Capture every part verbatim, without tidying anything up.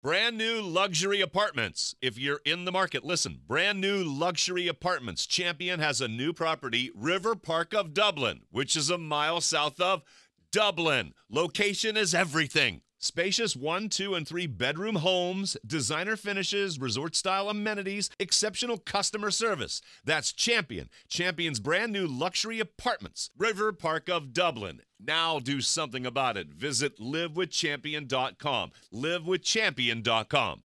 Brand new luxury apartments. If you're in the market, listen. Brand new luxury apartments. Champion has a new property, River Park of Dublin, which is a mile south of Dublin. Location is everything. Spacious one, two, and three bedroom homes, designer finishes, resort-style amenities, exceptional customer service. That's Champion. Champion's brand new luxury apartments. River Park of Dublin. Now do something about it. Visit live with champion dot com. live with champion dot com.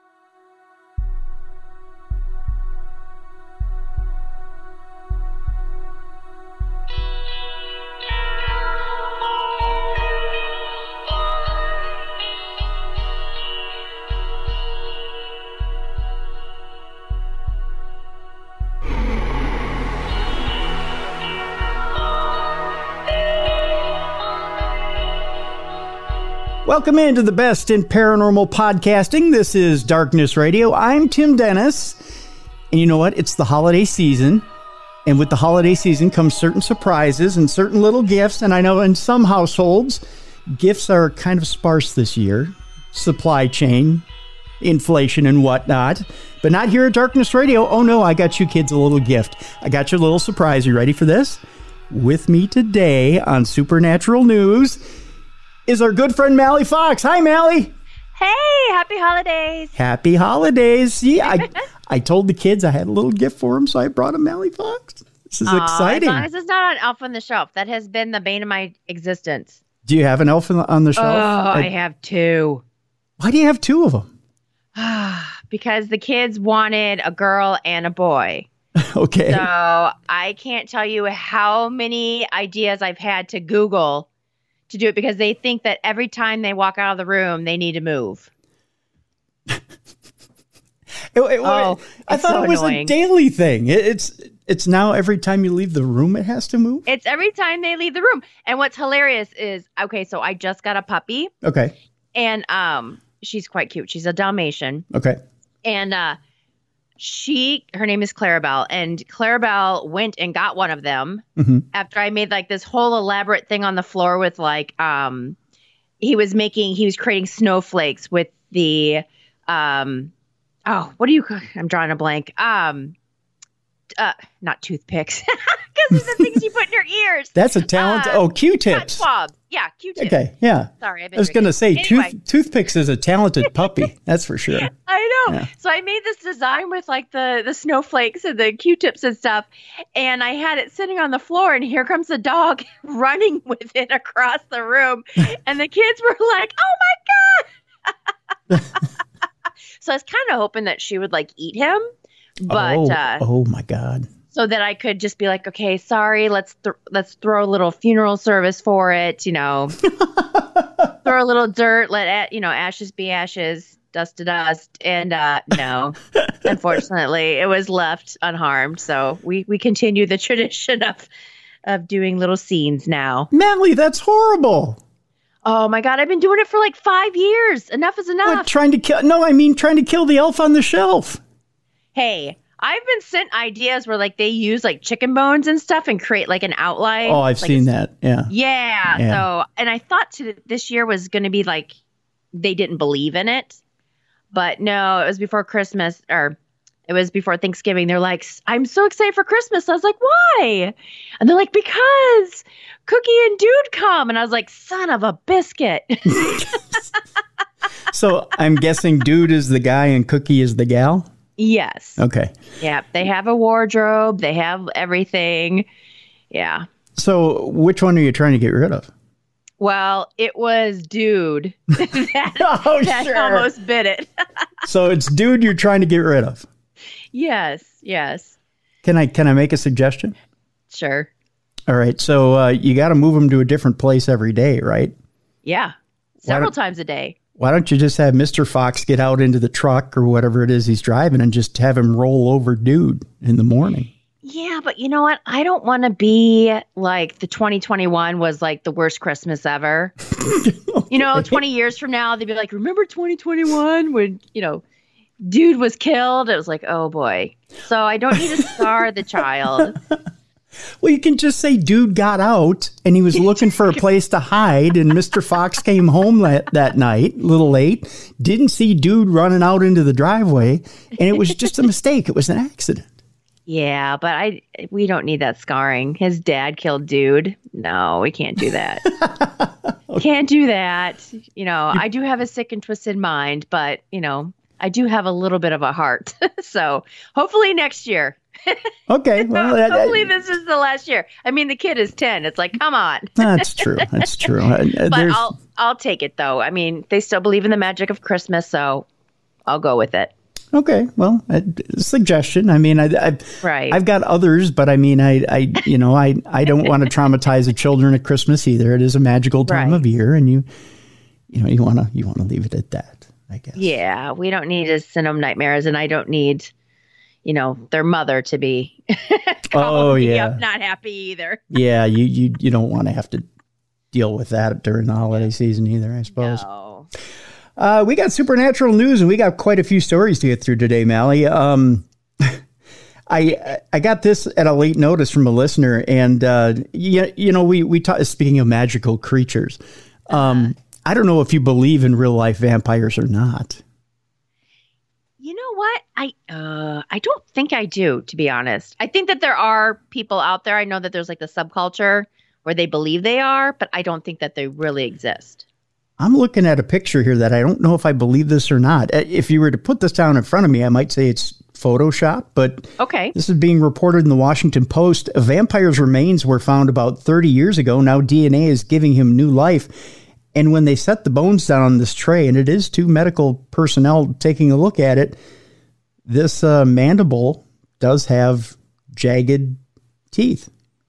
Welcome into the best in paranormal podcasting. This is Darkness Radio. I'm Tim Dennis. And you know what? It's the holiday season. And with the holiday season comes certain surprises and certain little gifts. And I know in some households, gifts are kind of sparse this year. Supply chain, inflation and whatnot. But not here at Darkness Radio. Oh no, I got you kids a little gift. I got you a little surprise. You ready for this? With me today on Supernatural News is our good friend Mally Fox. Hi, Mally. Hey, happy holidays. Happy holidays. Yeah, I, I told the kids I had a little gift for them, so I brought them Mally Fox. This is Aww, exciting. As long as it's not on Elf on the Shelf. That has been the bane of my existence. Do you have an elf on the, on the shelf? Oh, I, I have two. Why do you have two of them? Because the kids wanted a girl and a boy. Okay. So I can't tell you how many ideas I've had to Google to do it because they think that every time they walk out of the room, they need to move. it, it, oh, I thought so it was annoying. a daily thing. It, it's it's now every time you leave the room, it has to move? It's every time they leave the room. And what's hilarious is, okay, so I just got a puppy. Okay. And um, she's quite cute. She's a Dalmatian. Okay. And uh, she, her name is Clarabelle, and Clarabelle went and got one of them mm-hmm. after I made like this whole elaborate thing on the floor with like, um, he was making, he was creating snowflakes with the, um, oh, what do you, I'm drawing a blank. Um, uh, not toothpicks, because they're the things you put in your ears. That's a talent. Uh, oh, Q-tips. Swabs. Yeah, Q-tips. Okay, yeah. Sorry, I've been I was going to say, anyway. tooth, toothpicks is a talented puppy. That's for sure. I know. Yeah. So I made this design with like the, the snowflakes and the Q-tips and stuff. And I had it sitting on the floor, and here comes the dog running with it across the room. And the kids were like, oh my God. So I was kind of hoping that she would like eat him. But oh, uh, oh my God. So that I could just be like, okay, sorry, let's th- let's throw a little funeral service for it, you know. Throw a little dirt, let a- you know, ashes be ashes, dust to dust. And uh, no, unfortunately, it was left unharmed. So we, we continue the tradition of of doing little scenes now. Mally, that's horrible. Oh my God, I've been doing it for like five years. Enough is enough. What, trying to kill? No, I mean trying to kill the elf on the shelf. Hey, I've been sent ideas where like they use like chicken bones and stuff and create like an outline. Oh, I've like seen that. Yeah. yeah. Yeah. So, and I thought to, this year was going to be like, they didn't believe in it, but no, it was before Christmas or it was before Thanksgiving. They're like, I'm so excited for Christmas. I was like, why? And they're like, because Cookie and Dude come. And I was like, son of a biscuit. So I'm guessing Dude is the guy and Cookie is the gal? Yes. Okay. Yeah. They have a wardrobe. They have everything. Yeah. So which one are you trying to get rid of? Well, it was Dude that, Oh, that sure. almost bit it. So it's Dude you're trying to get rid of. Yes. Yes. Can I can I make a suggestion? Sure. All right. So uh, you got to move him to a different place every day, right? Yeah. Several don't- times a day. Why don't you just have Mister Fox get out into the truck or whatever it is he's driving and just have him roll over Dude in the morning? Yeah, but you know what? I don't want to be like the twenty twenty-one was like the worst Christmas ever. Okay. You know, twenty years from now, they'd be like, remember twenty twenty-one when, you know, Dude was killed? It was like, oh boy. So I don't need to scar the child. Well, you can just say dude got out and he was looking for a place to hide, and Mister Fox came home la- that night, a little late, didn't see dude running out into the driveway, and it was just a mistake. It was an accident. Yeah, but I we don't need that scarring. His dad killed dude. No, we can't do that. Can't do that. You know, I do have a sick and twisted mind, but, you know, I do have a little bit of a heart. So hopefully next year. Okay. Well, that, hopefully this is the last year. I mean, the kid is ten. It's like, come on. That's true. That's true. Uh, but there's- I'll I'll take it though. I mean, they still believe in the magic of Christmas, so I'll go with it. Okay. Well, a suggestion. I mean, I, I Right. I've got others, but I mean, I, I, you know, I, I don't want to traumatize the children at Christmas either. It is a magical time Right. of year, and you, you know, you want to, you want to leave it at that, I guess. Yeah, we don't need to send them nightmares, and I don't need, you know, their mother to be Oh, yeah. up, not happy either. Yeah. You, you, you don't want to have to deal with that during the holiday season either, I suppose. No. Uh, we got supernatural news, and we got quite a few stories to get through today, Mally. Um, I I got this at a late notice from a listener, and uh, you, you know, we we talk, speaking of magical creatures. Um, uh-huh. I don't know if you believe in real life vampires or not. You know what? I uh, I don't think I do, to be honest. I think that there are people out there. I know that there's like the subculture where they believe they are, but I don't think that they really exist. I'm looking at a picture here that I don't know if I believe this or not. If you were to put this down in front of me, I might say it's Photoshop, but okay. This is being reported in the Washington Post. A vampire's remains were found about thirty years ago. Now D N A is giving him new life. And when they set the bones down on this tray, and it is two medical personnel taking a look at it, this uh, mandible does have jagged teeth.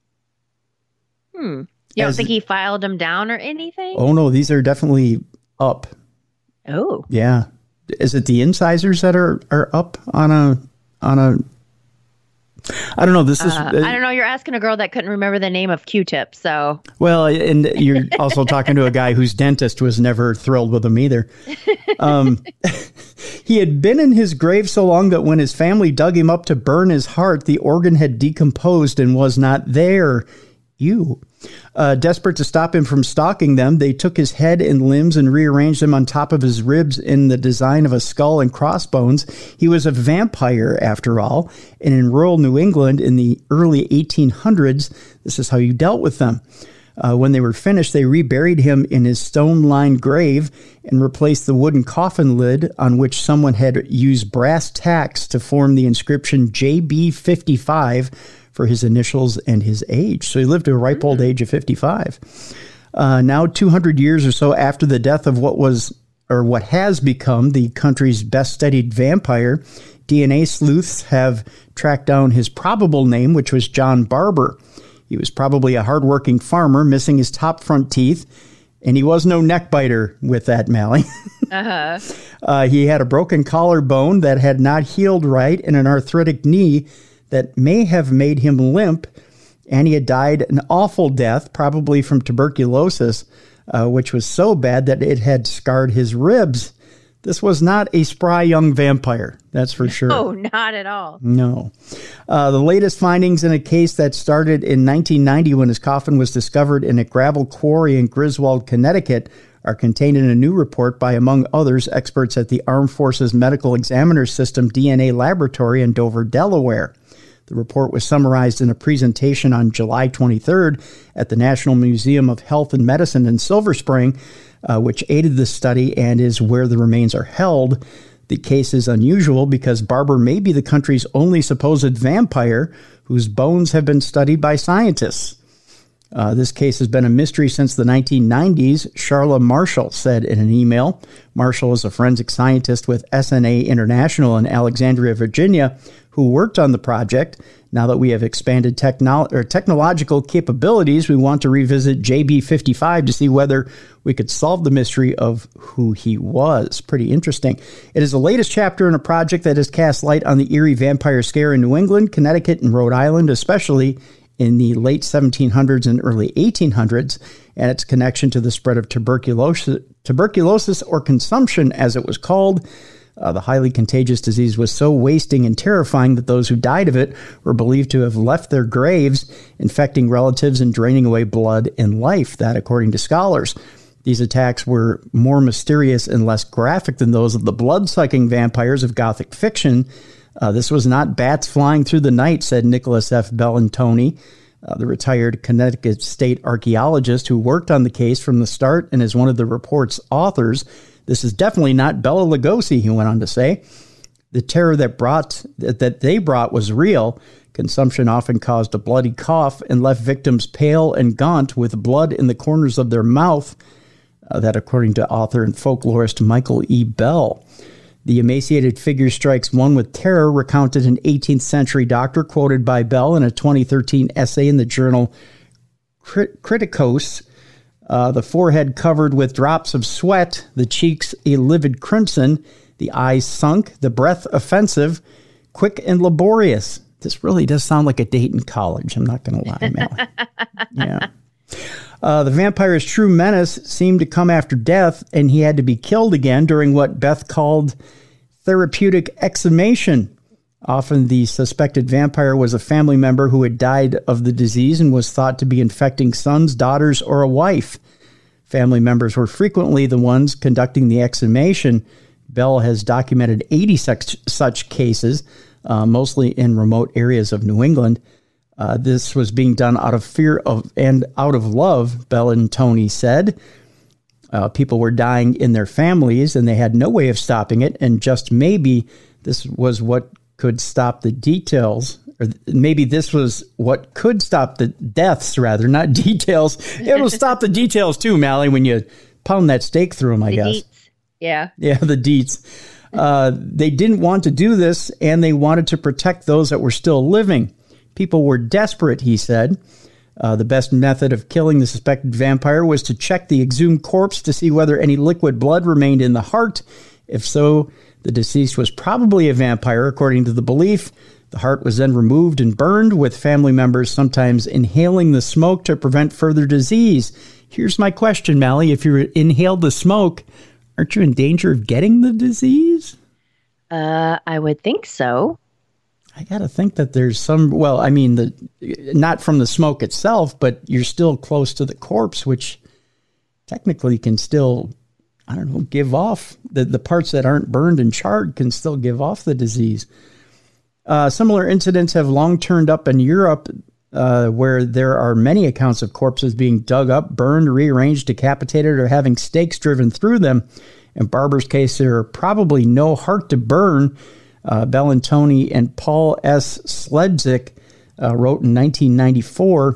Hmm. You don't As, think he filed them down or anything? Oh, no, these are definitely up. Oh. Yeah. Is it the incisors that are, are up on a, on a, I don't know. This is, uh, I don't know. You're asking a girl that couldn't remember the name of Q-tip. So, well, and you're also talking to a guy whose dentist was never thrilled with him either. Um, he had been in his grave so long that when his family dug him up to burn his heart, the organ had decomposed and was not there. Ew. Uh, desperate to stop him from stalking them, they took his head and limbs and rearranged them on top of his ribs in the design of a skull and crossbones. He was a vampire, after all, and in rural New England in the early eighteen hundreds, this is how you dealt with them. Uh, when they were finished, they reburied him in his stone-lined grave and replaced the wooden coffin lid on which someone had used brass tacks to form the inscription J B fifty-five for his initials and his age. So he lived to a ripe old age of fifty-five. Uh, now, two hundred years or so after the death of what was, or what has become, the country's best-studied vampire, D N A sleuths have tracked down his probable name, which was John Barber. He was probably a hardworking farmer, missing his top front teeth, and he was no neck biter with that, Mally. uh-huh. uh, he had a broken collarbone that had not healed right and an arthritic knee that may have made him limp, and he had died an awful death, probably from tuberculosis, uh, which was so bad that it had scarred his ribs. This was not a spry young vampire, that's for sure. No, not at all. No. Uh, the latest findings in a case that started in nineteen ninety when his coffin was discovered in a gravel quarry in Griswold, Connecticut, are contained in a new report by, among others, experts at the Armed Forces Medical Examiner System D N A Laboratory in Dover, Delaware. The report was summarized in a presentation on July twenty-third at the National Museum of Health and Medicine in Silver Spring, uh, which aided the study and is where the remains are held. The case is unusual because Barber may be the country's only supposed vampire whose bones have been studied by scientists. Uh, this case has been a mystery since the nineteen nineties, Charla Marshall said in an email. Marshall is a forensic scientist with S N A International in Alexandria, Virginia, who worked on the project. Now that we have expanded technolo- or technological capabilities, we want to revisit J B fifty-five to see whether we could solve the mystery of who he was. Pretty interesting. It is the latest chapter in a project that has cast light on the eerie vampire scare in New England, Connecticut, and Rhode Island, especially in the late seventeen hundreds and early eighteen hundreds, and its connection to the spread of tuberculosis, tuberculosis or consumption, as it was called. Uh, the highly contagious disease was so wasting and terrifying that those who died of it were believed to have left their graves, infecting relatives and draining away blood and life. That, according to scholars. These attacks were more mysterious and less graphic than those of the blood-sucking vampires of Gothic fiction. Uh, this was not bats flying through the night, said Nicholas F. Bellantoni, uh, the retired Connecticut state archaeologist who worked on the case from the start and is one of the report's authors. This is definitely not Bela Lugosi, he went on to say. The terror that brought that they brought was real. Consumption often caused a bloody cough and left victims pale and gaunt with blood in the corners of their mouth. Uh, that, according to author and folklorist Michael E. Bell. The emaciated figure strikes one with terror, recounted an eighteenth century doctor quoted by Bell in a twenty thirteen essay in the journal Crit- Criticos. Uh, the forehead covered with drops of sweat, the cheeks a livid crimson, the eyes sunk, the breath offensive, quick and laborious. This really does sound like a date in college. I'm not going to lie, Mel. Yeah. Uh, the vampire's true menace seemed to come after death, and he had to be killed again during what Beth called therapeutic exhumation. Often the suspected vampire was a family member who had died of the disease and was thought to be infecting sons, daughters, or a wife. Family members were frequently the ones conducting the exhumation. Bell has documented eighty such, such cases, uh, mostly in remote areas of New England. Uh, this was being done out of fear of and out of love, Bellantoni said. Uh, people were dying in their families, and they had no way of stopping it, and just maybe this was what could stop the details, or maybe this was what could stop the deaths, rather, not details. It'll stop the details too, Mally, when you pound that stake through them, I the guess. Deets. Yeah. Yeah, the deets. Uh, they didn't want to do this, and they wanted to protect those that were still living. People were desperate, he said. Uh, the best method of killing the suspected vampire was to check the exhumed corpse to see whether any liquid blood remained in the heart. If so, the deceased was probably a vampire, according to the belief. The heart was then removed and burned, with family members sometimes inhaling the smoke to prevent further disease. Here's my question, Mally. If you inhaled the smoke, aren't you in danger of getting the disease? Uh, I would think so. I got to think that there's some, well, I mean, the not from the smoke itself, but you're still close to the corpse, which technically can still, I don't know, give off, the, the parts that aren't burned and charred can still give off the disease. Uh, similar incidents have long turned up in Europe, uh, where there are many accounts of corpses being dug up, burned, rearranged, decapitated, or having stakes driven through them. In Barber's case, there are probably no heart to burn. Uh, Bellantoni and Paul S. Sledzik uh, wrote in nineteen ninety-four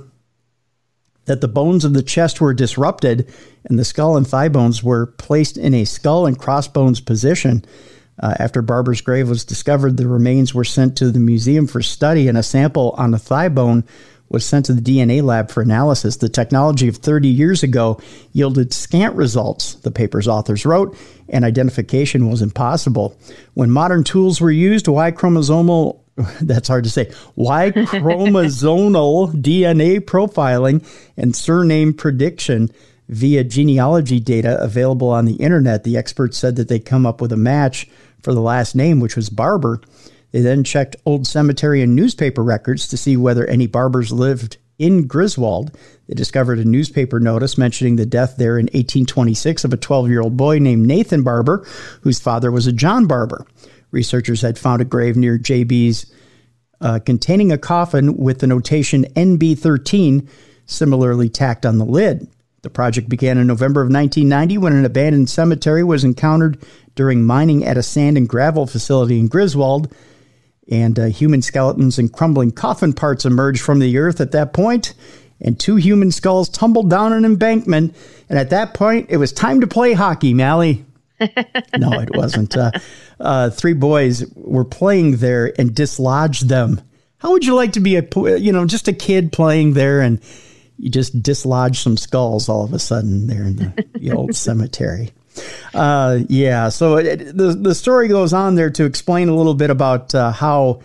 that the bones of the chest were disrupted and the skull and thigh bones were placed in a skull and crossbones position. Uh, after Barber's grave was discovered, the remains were sent to the museum for study, and a sample on the thigh bone was sent to the D N A lab for analysis. The technology of thirty years ago yielded scant results, the paper's authors wrote, and identification was impossible. When modern tools were used, Y chromosomal, that's hard to say, Y chromosomal D N A profiling and surname prediction via genealogy data available on the internet, the experts said that they come up with a match for the last name, which was Barber. They then checked old cemetery and newspaper records to see whether any Barbers lived in Griswold. They discovered a newspaper notice mentioning the death there in eighteen twenty-six of a twelve-year-old boy named Nathan Barber, whose father was a John Barber. Researchers had found a grave near J B's uh, containing a coffin with the notation N B thirteen similarly tacked on the lid. The project began in November of nineteen ninety when an abandoned cemetery was encountered during mining at a sand and gravel facility in Griswold. And uh, human skeletons and crumbling coffin parts emerged from the earth at that point, and two human skulls tumbled down an embankment. And at that point, it was time to play hockey, Mally. No, it wasn't. Uh, uh, three boys were playing there and dislodged them. How would you like to be a, you know, just a kid playing there and you just dislodge some skulls all of a sudden there in the, the old cemetery? Uh, yeah, so it, the the story goes on there to explain a little bit about uh, how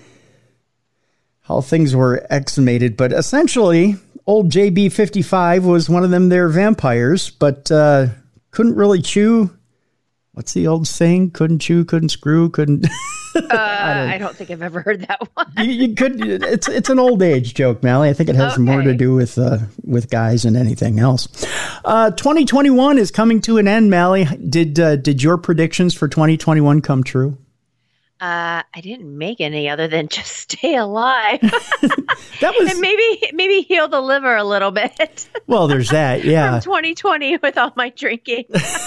how things were exhumated, but essentially, old J B fifty-five was one of them there vampires, but uh, couldn't really chew what's the old saying? Couldn't chew, couldn't screw, couldn't. uh, I, don't, I don't think I've ever heard that one. you, you could. It's it's an old age joke, Mally. I think it has okay. more to do with uh, with guys than anything else. Uh, twenty twenty-one is coming to an end, Mally. Did uh, did your predictions for twenty twenty-one come true? Uh, I didn't make any other than just stay alive. That was, and maybe maybe heal the liver a little bit. Well, there's that, yeah. From twenty twenty with all my drinking.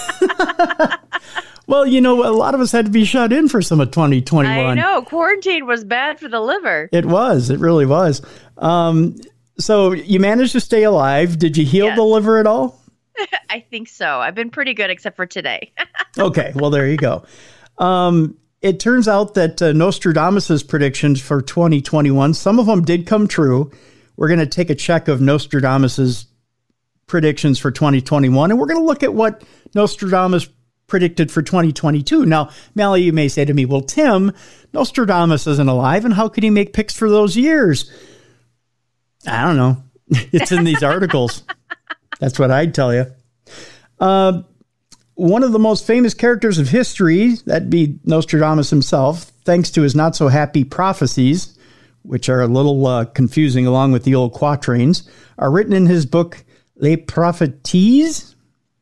Well, you know, a lot of us had to be shut in for some of twenty twenty-one. I know. Quarantine was bad for the liver. It was. It really was. Um, so you managed to stay alive. Did you heal yes. the liver at all? I think so. I've been pretty good except for today. Okay. Well, there you go. Um, it turns out that uh, Nostradamus's predictions for twenty twenty-one, some of them did come true. We're going to take a check of Nostradamus's predictions for twenty twenty-one, and we're going to look at what Nostradamus predicted for twenty twenty-two. Now, Mally, you may say to me, well, Tim, Nostradamus isn't alive, and how could he make picks for those years? I don't know. It's in these articles. That's what I'd tell you. Uh, one of the most famous characters of history, that'd be Nostradamus himself, thanks to his not-so-happy prophecies, which are a little uh, confusing along with the old quatrains, are written in his book, Les Prophéties.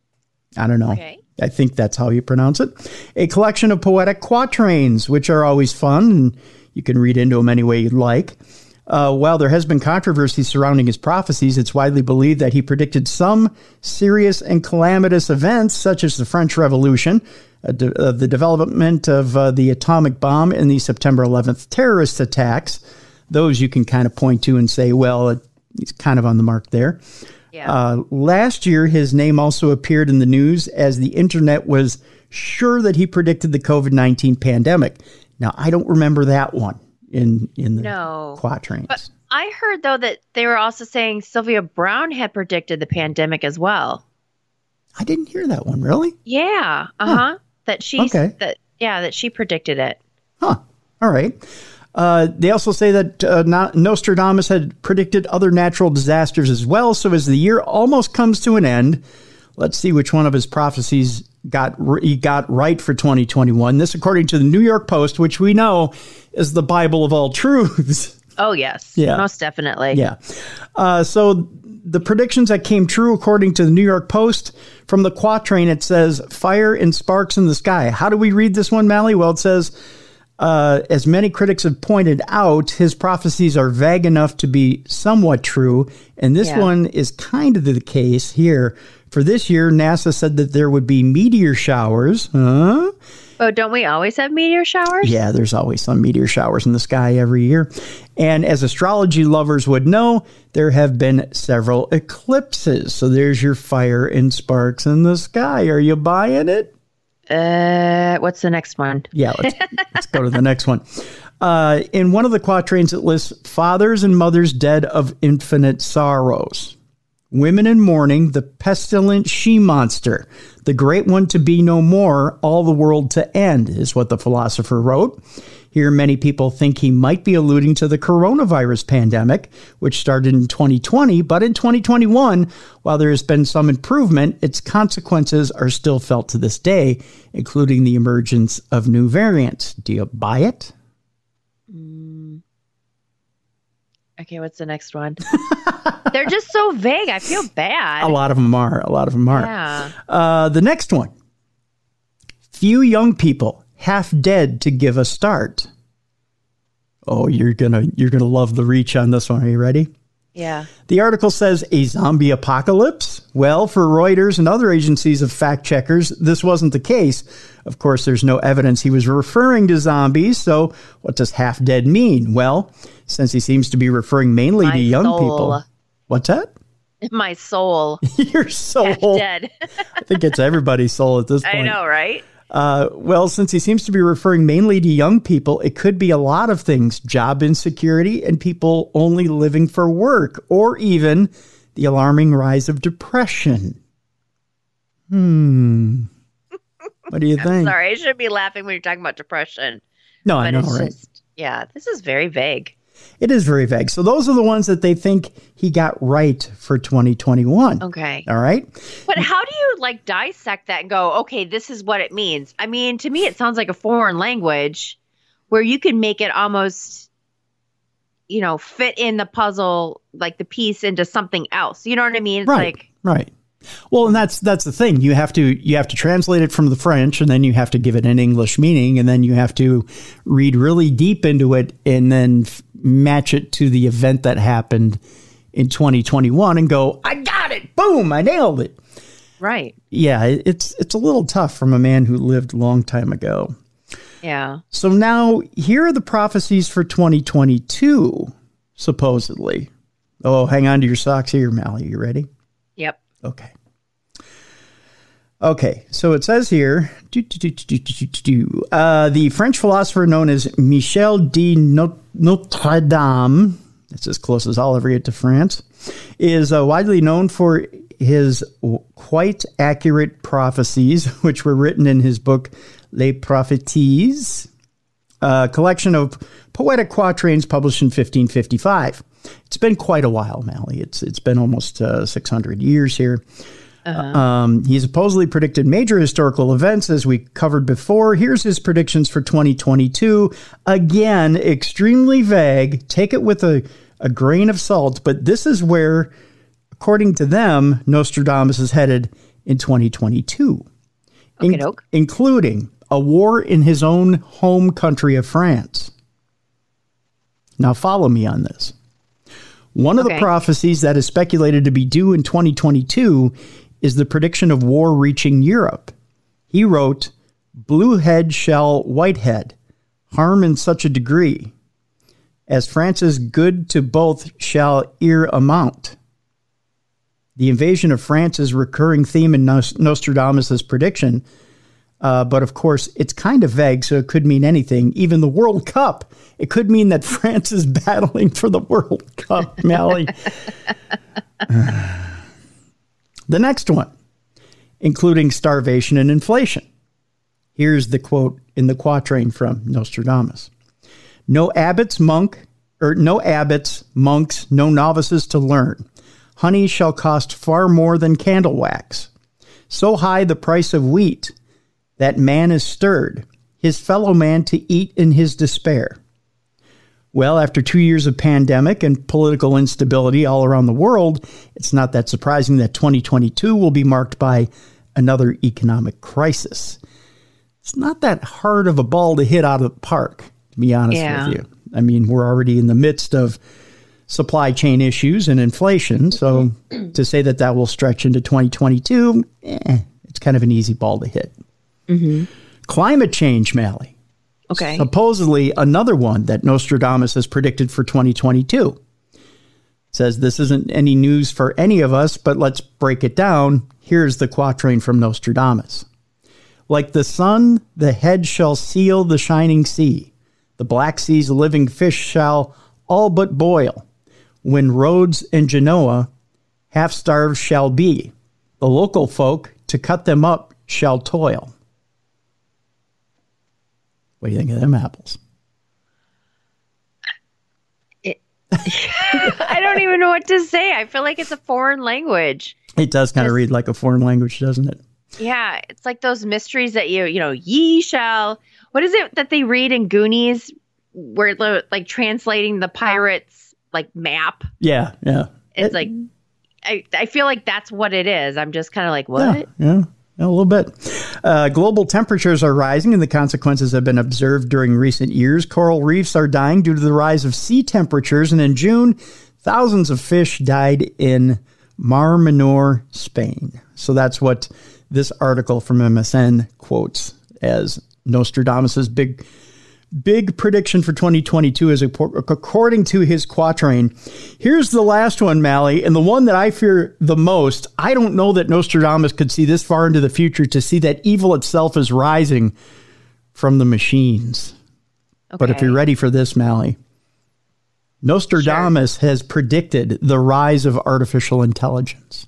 I don't know. Okay. I think that's how you pronounce it. A collection of poetic quatrains, which are always fun, and you can read into them any way you'd like. Uh, while there has been controversy surrounding his prophecies, it's widely believed that he predicted some serious and calamitous events, such as the French Revolution, uh, de- uh, the development of uh, the atomic bomb, and the September eleventh terrorist attacks. Those you can kind of point to and say, well, it, he's kind of on the mark there. Yeah. Uh, last year, his name also appeared in the news as the internet was sure that he predicted the COVID nineteen pandemic. Now, I don't remember that one in, in the no. quatrains. But I heard, though, that they were also saying Sylvia Browne had predicted the pandemic as well. I didn't hear that one, really? Yeah. Uh-huh. Huh. That she, okay. that, yeah, that she predicted it. Huh. All right. Uh, they also say that uh, Nostradamus had predicted other natural disasters as well. So as the year almost comes to an end, let's see which one of his prophecies got he got right for twenty twenty-one. This, according to the New York Post, which we know is the Bible of all truths. Oh, yes. Yeah. Most definitely. Yeah. Uh, so the predictions that came true, according to the New York Post, from the quatrain, it says, fire and sparks in the sky. How do we read this one, Mally? Well, it says, Uh, as many critics have pointed out, his prophecies are vague enough to be somewhat true, and this yeah. one is kind of the case here. For this year, NASA said that there would be meteor showers. Huh? Oh, don't we always have meteor showers? Yeah, there's always some meteor showers in the sky every year. And as astrology lovers would know, there have been several eclipses. So there's your fire and sparks in the sky. Are you buying it? Uh, what's the next one? Yeah, let's, let's go to the next one. Uh, in one of the quatrains, it lists fathers and mothers dead of infinite sorrows, women in mourning, the pestilent she-monster, the great one to be no more, all the world to end, is what the philosopher wrote. Here, many people think he might be alluding to the coronavirus pandemic, which started in twenty twenty, but in twenty twenty-one, while there has been some improvement, its consequences are still felt to this day, including the emergence of new variants. Do you buy it? Mm. Okay, what's the next one? They're just so vague. I feel bad. A lot of them are. A lot of them are. Yeah. Uh, the next one. Few young people half dead to give a start. Oh, you're gonna you're gonna love the reach on this one. Are you ready? Yeah. The article says a zombie apocalypse. Well, for Reuters and other agencies of fact checkers, this wasn't the case. Of course, there's no evidence he was referring to zombies. So what does half dead mean? Well, since he seems to be referring mainly My to young soul. people. What's that? My soul. Your soul. Half dead. I think it's everybody's soul at this point. I know, right? Uh, well, since he seems to be referring mainly to young people, it could be a lot of things. Job insecurity and people only living for work, or even the alarming rise of depression. Hmm. What do you I'm think? sorry, I should be laughing when you're talking about depression. No, I but know, it's right? Just, yeah, this is very vague. It is very vague. So those are the ones that they think he got right for twenty twenty-one. Okay. All right. But how do you like dissect that and go, okay, this is what it means? I mean, to me, it sounds like a foreign language where you can make it almost, you know, fit in the puzzle, like the piece into something else. You know what I mean? It's right. like, right. Well, and that's that's the thing. You have to you have to translate it from the French, and then you have to give it an English meaning, and then you have to read really deep into it, and then f- match it to the event that happened in twenty twenty-one, and go, I got it! Boom! I nailed it. right. Yeah, it- it's it's a little tough from a man who lived a long time ago. Yeah. So now here are the prophecies for twenty twenty-two, supposedly. Oh, hang on to your socks here, Mally. You ready? Yep. Okay. Okay, so it says here, do, do, do, do, do, do, do, uh, the French philosopher known as Michel de Not- Notre Dame, that's as close as I'll ever get to France, is uh, widely known for his w- quite accurate prophecies, which were written in his book Les Prophéties, a collection of poetic quatrains published in fifteen fifty-five. It's been quite a while, Mally. It's it's been almost uh, six hundred years here. Uh-huh. Um, he supposedly predicted major historical events, as we covered before. Here's his predictions for twenty twenty-two. Again, extremely vague. Take it with a, a grain of salt. But this is where, according to them, Nostradamus is headed in twenty twenty-two. Okay, In- doke. including a war in his own home country of France. Now follow me on this. One of Okay. the prophecies that is speculated to be due in twenty twenty-two is the prediction of war reaching Europe. He wrote, "Blue head shall white head, harm in such a degree, as France's good to both shall ere amount." The invasion of France is a recurring theme in Nos- Nostradamus' prediction, uh, but of course it's kind of vague, so it could mean anything. Even the World Cup, it could mean that France is battling for the World Cup, Mally. The next one, including starvation and inflation. Here's the quote in the quatrain from Nostradamus. No abbots, monk, or no abbots, monks, no novices to learn. Honey shall cost far more than candle wax. So high the price of wheat that man is stirred, his fellow man to eat in his despair. Well, after two years of pandemic and political instability all around the world, it's not that surprising that twenty twenty-two will be marked by another economic crisis. It's not that hard of a ball to hit out of the park, to be honest Yeah. with you. I mean, we're already in the midst of supply chain issues and inflation, so to say that that will stretch into twenty twenty-two, eh, it's kind of an easy ball to hit. Mm-hmm. Climate change, Mally. Okay. Supposedly another one that Nostradamus has predicted for twenty twenty-two. Says this isn't any news for any of us, but let's break it down. Here's the quatrain from Nostradamus. Like the sun, the head shall seal the shining sea. The Black Sea's living fish shall all but boil. When Rhodes and Genoa half-starved shall be. The local folk, to cut them up, shall toil. What do you think of them apples? It, I don't even know what to say. I feel like it's a foreign language. It does kind of Just- read like a foreign language, doesn't it? Yeah, it's like those mysteries that you, you know, ye shall. What is it that they read in Goonies, where they're like translating the pirates like map? Yeah, yeah. It's It- like, I, I feel like that's what it is. I'm just kind of like, what? Yeah, yeah, a little bit. Uh, global temperatures are rising, and the consequences have been observed during recent years. Coral reefs are dying due to the rise of sea temperatures, and in June, thousands of fish died in Mar Menor, Spain. So that's what this article from M S N quotes as Nostradamus's big big prediction for twenty twenty-two is according to his quatrain. Here's the last one, Mally, and the one that I fear the most. I don't know that Nostradamus could see this far into the future to see that evil itself is rising from the machines. Okay. But if you're ready for this, Mally, Nostradamus has predicted the rise of artificial intelligence.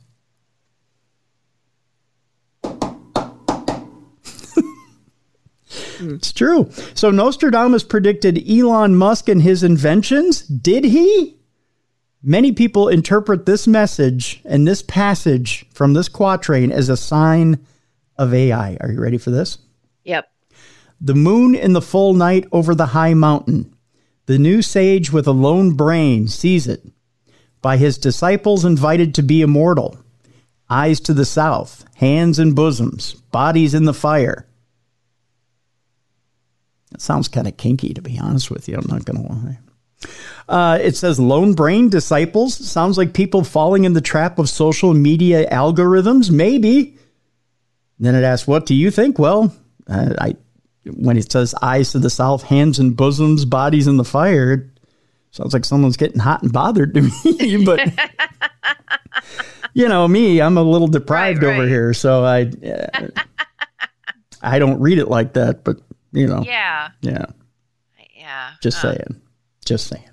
It's true. So Nostradamus predicted Elon Musk and his inventions. Did he? Many people interpret this message and this passage from this quatrain as a sign of A I. Are you ready for this? Yep. The moon in the full night over the high mountain. The new sage with a lone brain sees it. By his disciples invited to be immortal. Eyes to the south, hands in bosoms, bodies in the fire. It sounds kind of kinky, to be honest with you. I'm not going to lie. Uh, it says lone brain disciples. Sounds like people falling in the trap of social media algorithms. Maybe. Then it asks, what do you think? Well, uh, I when it says eyes to the south, hands in bosoms, bodies in the fire, it sounds like someone's getting hot and bothered to me. But, you know, me, I'm a little deprived right, right. over here. So I, uh, I don't read it like that. But, you know. Yeah. Yeah. Yeah. Just uh. saying. Just saying.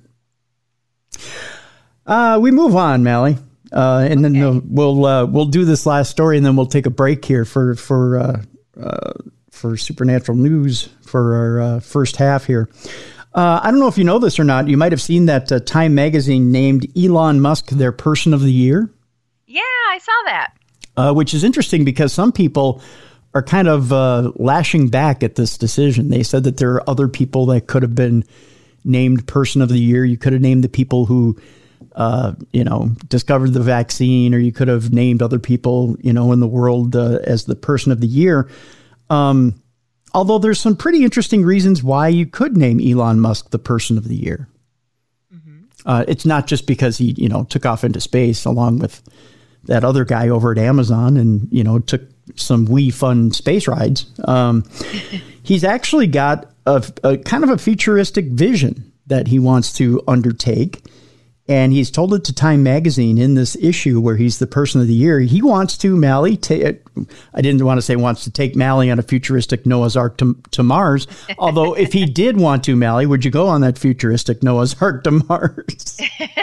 Uh, we move on, Mally. Uh, and okay. then we'll uh, we'll do this last story, and then we'll take a break here for for uh, uh, for Supernatural News for our uh, first half here. Uh, I don't know if you know this or not. You might have seen that uh, Time Magazine named Elon Musk their Person of the Year. Yeah, I saw that. Uh, which is interesting because some people are kind of uh, lashing back at this decision. They said that there are other people that could have been named Person of the Year. You could have named the people who Uh, you know, discovered the vaccine, or you could have named other people, you know, in the world uh, as the Person of the Year. Um, although there's some pretty interesting reasons why you could name Elon Musk the Person of the Year. Mm-hmm. Uh, it's not just because he, you know, took off into space along with that other guy over at Amazon and, you know, took some wee fun space rides. Um, he's actually got a, a kind of a futuristic vision that he wants to undertake. And he's told it to Time Magazine in this issue where he's the Person of the Year. He wants to, Mally, ta- I didn't want to say wants to take Mally on a futuristic Noah's Ark to, to Mars. Although if he did want to, Mally, would you go on that futuristic Noah's Ark to Mars?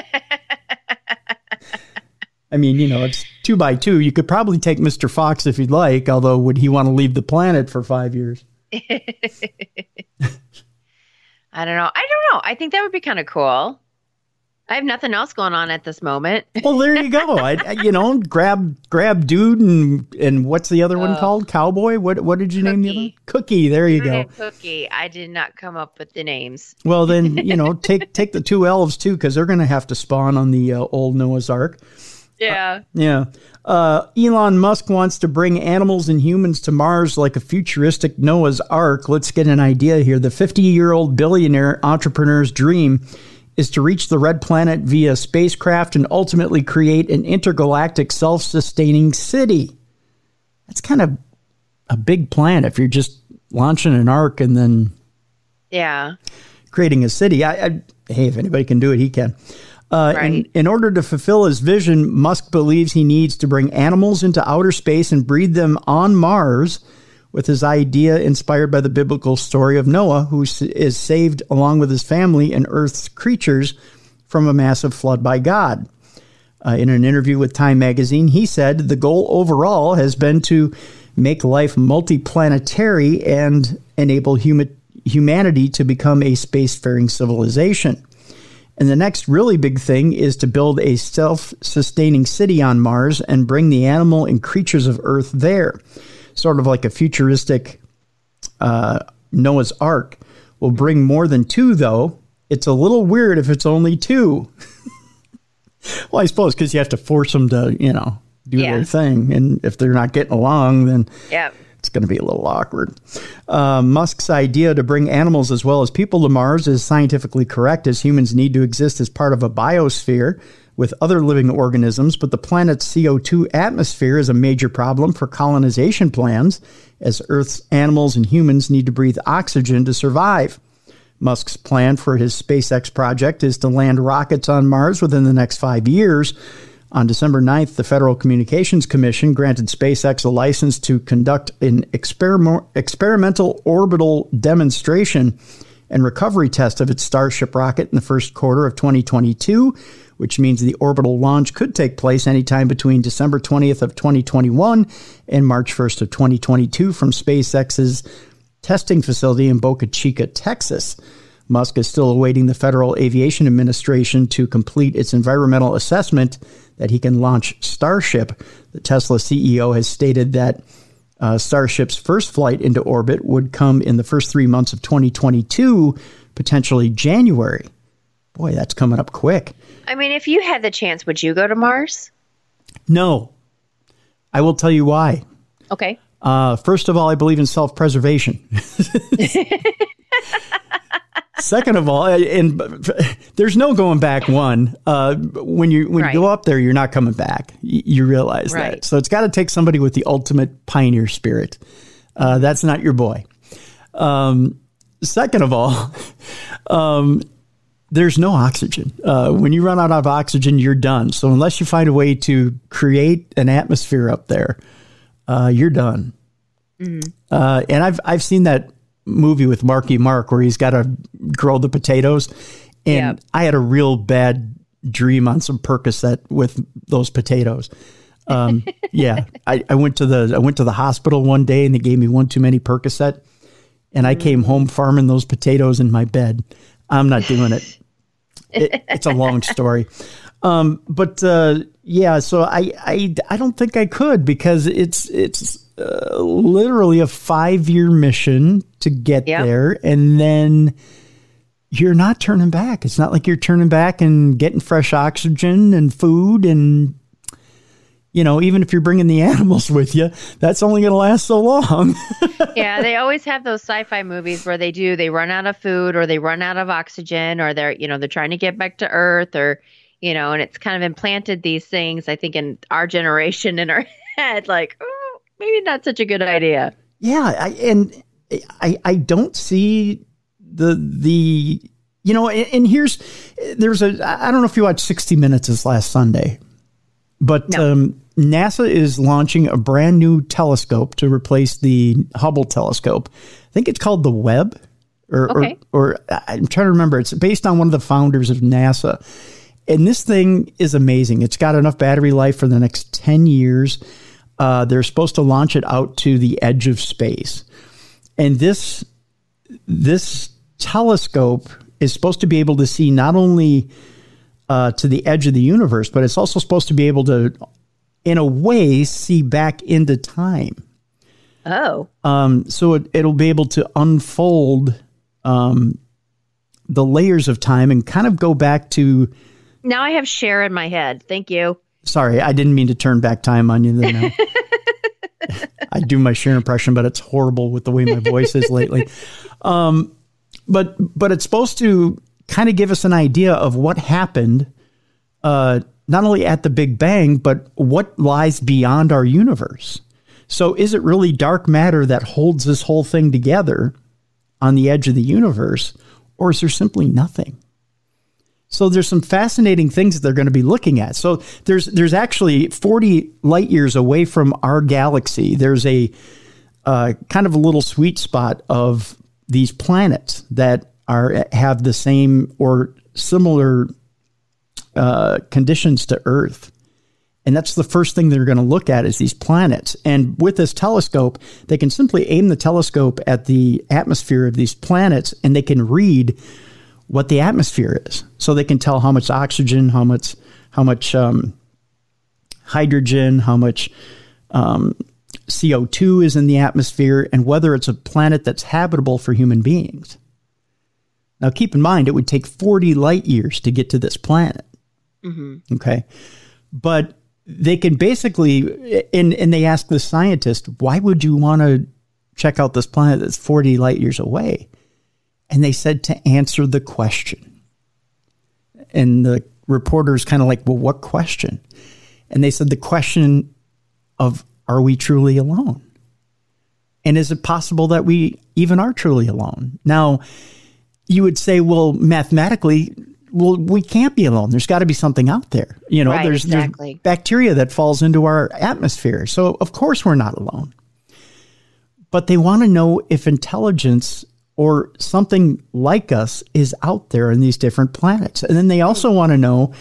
I mean, you know, it's two by two. You could probably take Mister Fox if you'd like, although would he want to leave the planet for five years? I don't know. I don't know. I think that would be kind of cool. I have nothing else going on at this moment. Well, there you go. I, I, you know, grab grab dude and and what's the other oh. one called? Cowboy? What what did you Cookie. name the other? Cookie. There you go. Cookie. I did not come up with the names. Well, then, you know, take take the two elves too, because they're going to have to spawn on the uh, old Noah's Ark. Yeah. Uh, yeah. Uh, Elon Musk wants to bring animals and humans to Mars like a futuristic Noah's Ark. Let's get an idea here. The fifty-year-old billionaire entrepreneur's dream is to reach the red planet via spacecraft and ultimately create an intergalactic self-sustaining city. That's kind of a big plan if you're just launching an ark and then yeah, creating a city. I, I, hey, if anybody can do it, he can. Uh, right. in, in order to fulfill his vision, Musk believes he needs to bring animals into outer space and breed them on Mars, with his idea inspired by the biblical story of Noah, who is saved along with his family and Earth's creatures from a massive flood by God. Uh, in an interview with Time Magazine, he said, the goal overall has been to make life multiplanetary and enable hum- humanity to become a spacefaring civilization. And the next really big thing is to build a self-sustaining city on Mars and bring the animal and creatures of Earth there. Sort of like a futuristic uh, Noah's Ark. Will bring more than two, though. It's a little weird if it's only two. Well, I suppose because you have to force them to, you know, do yeah. their thing. And if they're not getting along, then yep. it's going to be a little awkward. Uh, Musk's idea to bring animals as well as people to Mars is scientifically correct, as humans need to exist as part of a biosphere with other living organisms, but the planet's C O two atmosphere is a major problem for colonization plans, as Earth's animals and humans need to breathe oxygen to survive. Musk's plan for his SpaceX project is to land rockets on Mars within the next five years. On December ninth, the Federal Communications Commission granted SpaceX a license to conduct an experiment, experimental orbital demonstration and recovery test of its Starship rocket in the first quarter of twenty twenty-two, which means the orbital launch could take place anytime between December twentieth of twenty twenty-one and March first of twenty twenty-two from SpaceX's testing facility in Boca Chica, Texas. Musk is still awaiting the Federal Aviation Administration to complete its environmental assessment that he can launch Starship. The Tesla C E O has stated that uh, Starship's first flight into orbit would come in the first three months of twenty twenty-two, potentially January. Boy, that's coming up quick. I mean, if you had the chance, would you go to Mars? No. I will tell you why. Okay. Uh, first of all, I believe in self-preservation. Second of all, and there's no going back. One, uh, when you when right. you go up there, you're not coming back. You, you realize right. that. So it's got to take somebody with the ultimate pioneer spirit. Uh, that's not your boy. Um, second of all, um, there's no oxygen. Uh, when you run out of oxygen, you're done. So unless you find a way to create an atmosphere up there, uh, you're done. Mm-hmm. Uh, and I've I've seen that movie with Marky Mark where he's got to grow the potatoes, and yep. I had a real bad dream on some Percocet with those potatoes. Um, yeah, I, I went to the I went to the hospital one day and they gave me one too many Percocet, and I came home farming those potatoes in my bed. I'm not doing it. it it's a long story, um, but uh, yeah. So I, I I don't think I could, because it's it's. Uh, literally a five-year mission to get yep. there, and then you're not turning back. It's not like you're turning back and getting fresh oxygen and food, and you know, even if you're bringing the animals with you, that's only going to last so long. Yeah, they always have those sci-fi movies where they do they run out of food, or they run out of oxygen, or they're you know they're trying to get back to Earth, or you know, and it's kind of implanted these things, I think, in our generation in our head, like. Oh, maybe not such a good idea. Yeah, I, and I I don't see the the you know, and, and here's there's a I don't know if you watched sixty minutes this last Sunday, but no. um, NASA is launching a brand new telescope to replace the Hubble telescope. I think it's called the Webb, or okay. or, or I'm trying to remember. It's based on one of the founders of NASA, and this thing is amazing. It's got enough battery life for the next ten years. Uh, they're supposed to launch it out to the edge of space. And this this telescope is supposed to be able to see not only uh, to the edge of the universe, but it's also supposed to be able to, in a way, see back into time. Oh. Um, so it, it'll be able to unfold um, the layers of time and kind of go back to... Now I have Cher in my head. Thank you. Sorry, I didn't mean to turn back time on you. Then I do my Cher impression, but it's horrible with the way my voice is lately. Um, but but it's supposed to kind of give us an idea of what happened, uh, not only at the Big Bang, but what lies beyond our universe. So is it really dark matter that holds this whole thing together on the edge of the universe, or is there simply nothing? So there's some fascinating things that they're going to be looking at. So there's there's actually forty light years away from our galaxy. There's a uh, kind of a little sweet spot of these planets that are have the same or similar uh, conditions to Earth. And that's the first thing they're going to look at is these planets. And with this telescope, they can simply aim the telescope at the atmosphere of these planets, and they can read what the atmosphere is. So they can tell how much oxygen, how much, how much um, hydrogen, how much um, C O two is in the atmosphere, and whether it's a planet that's habitable for human beings. Now, keep in mind, it would take forty light years to get to this planet. Mm-hmm. Okay. But they can basically, and, and they ask the scientist, why would you want to check out this planet that's forty light years away? And they said to answer the question. And the reporter's kind of like, well, what question? And they said the question of, are we truly alone? And is it possible that we even are truly alone? Now, you would say, well, mathematically, well, we can't be alone. There's got to be something out there. You know, right, there's, exactly. there's bacteria that falls into our atmosphere. So, of course, we're not alone. But they want to know if intelligence or something like us is out there in these different planets. And then they also want to know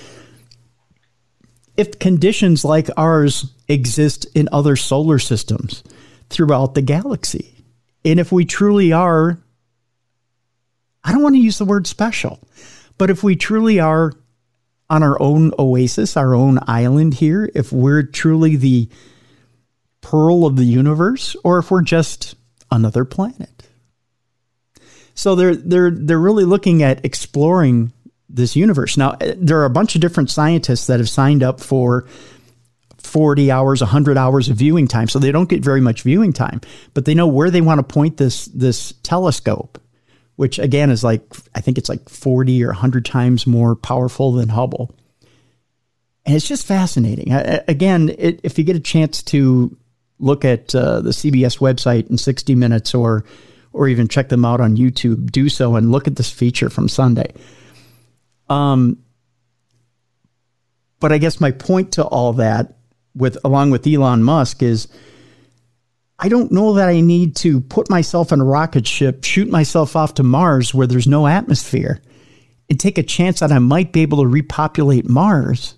if conditions like ours exist in other solar systems throughout the galaxy. And if we truly are, I don't want to use the word special, but if we truly are on our own oasis, our own island here, if we're truly the pearl of the universe, or if we're just another planet. So they're they're they're really looking at exploring this universe. Now, there are a bunch of different scientists that have signed up for forty hours, one hundred hours of viewing time. So they don't get very much viewing time, but they know where they want to point this this telescope, which again is like, I think it's like forty or one hundred times more powerful than Hubble. And it's just fascinating. I, again, it, if you get a chance to look at uh, the C B S website in sixty minutes, or or even check them out on YouTube, do so and look at this feature from Sunday. Um, but I guess my point to all that, with along with Elon Musk, is I don't know that I need to put myself in a rocket ship, shoot myself off to Mars where there's no atmosphere, and take a chance that I might be able to repopulate Mars,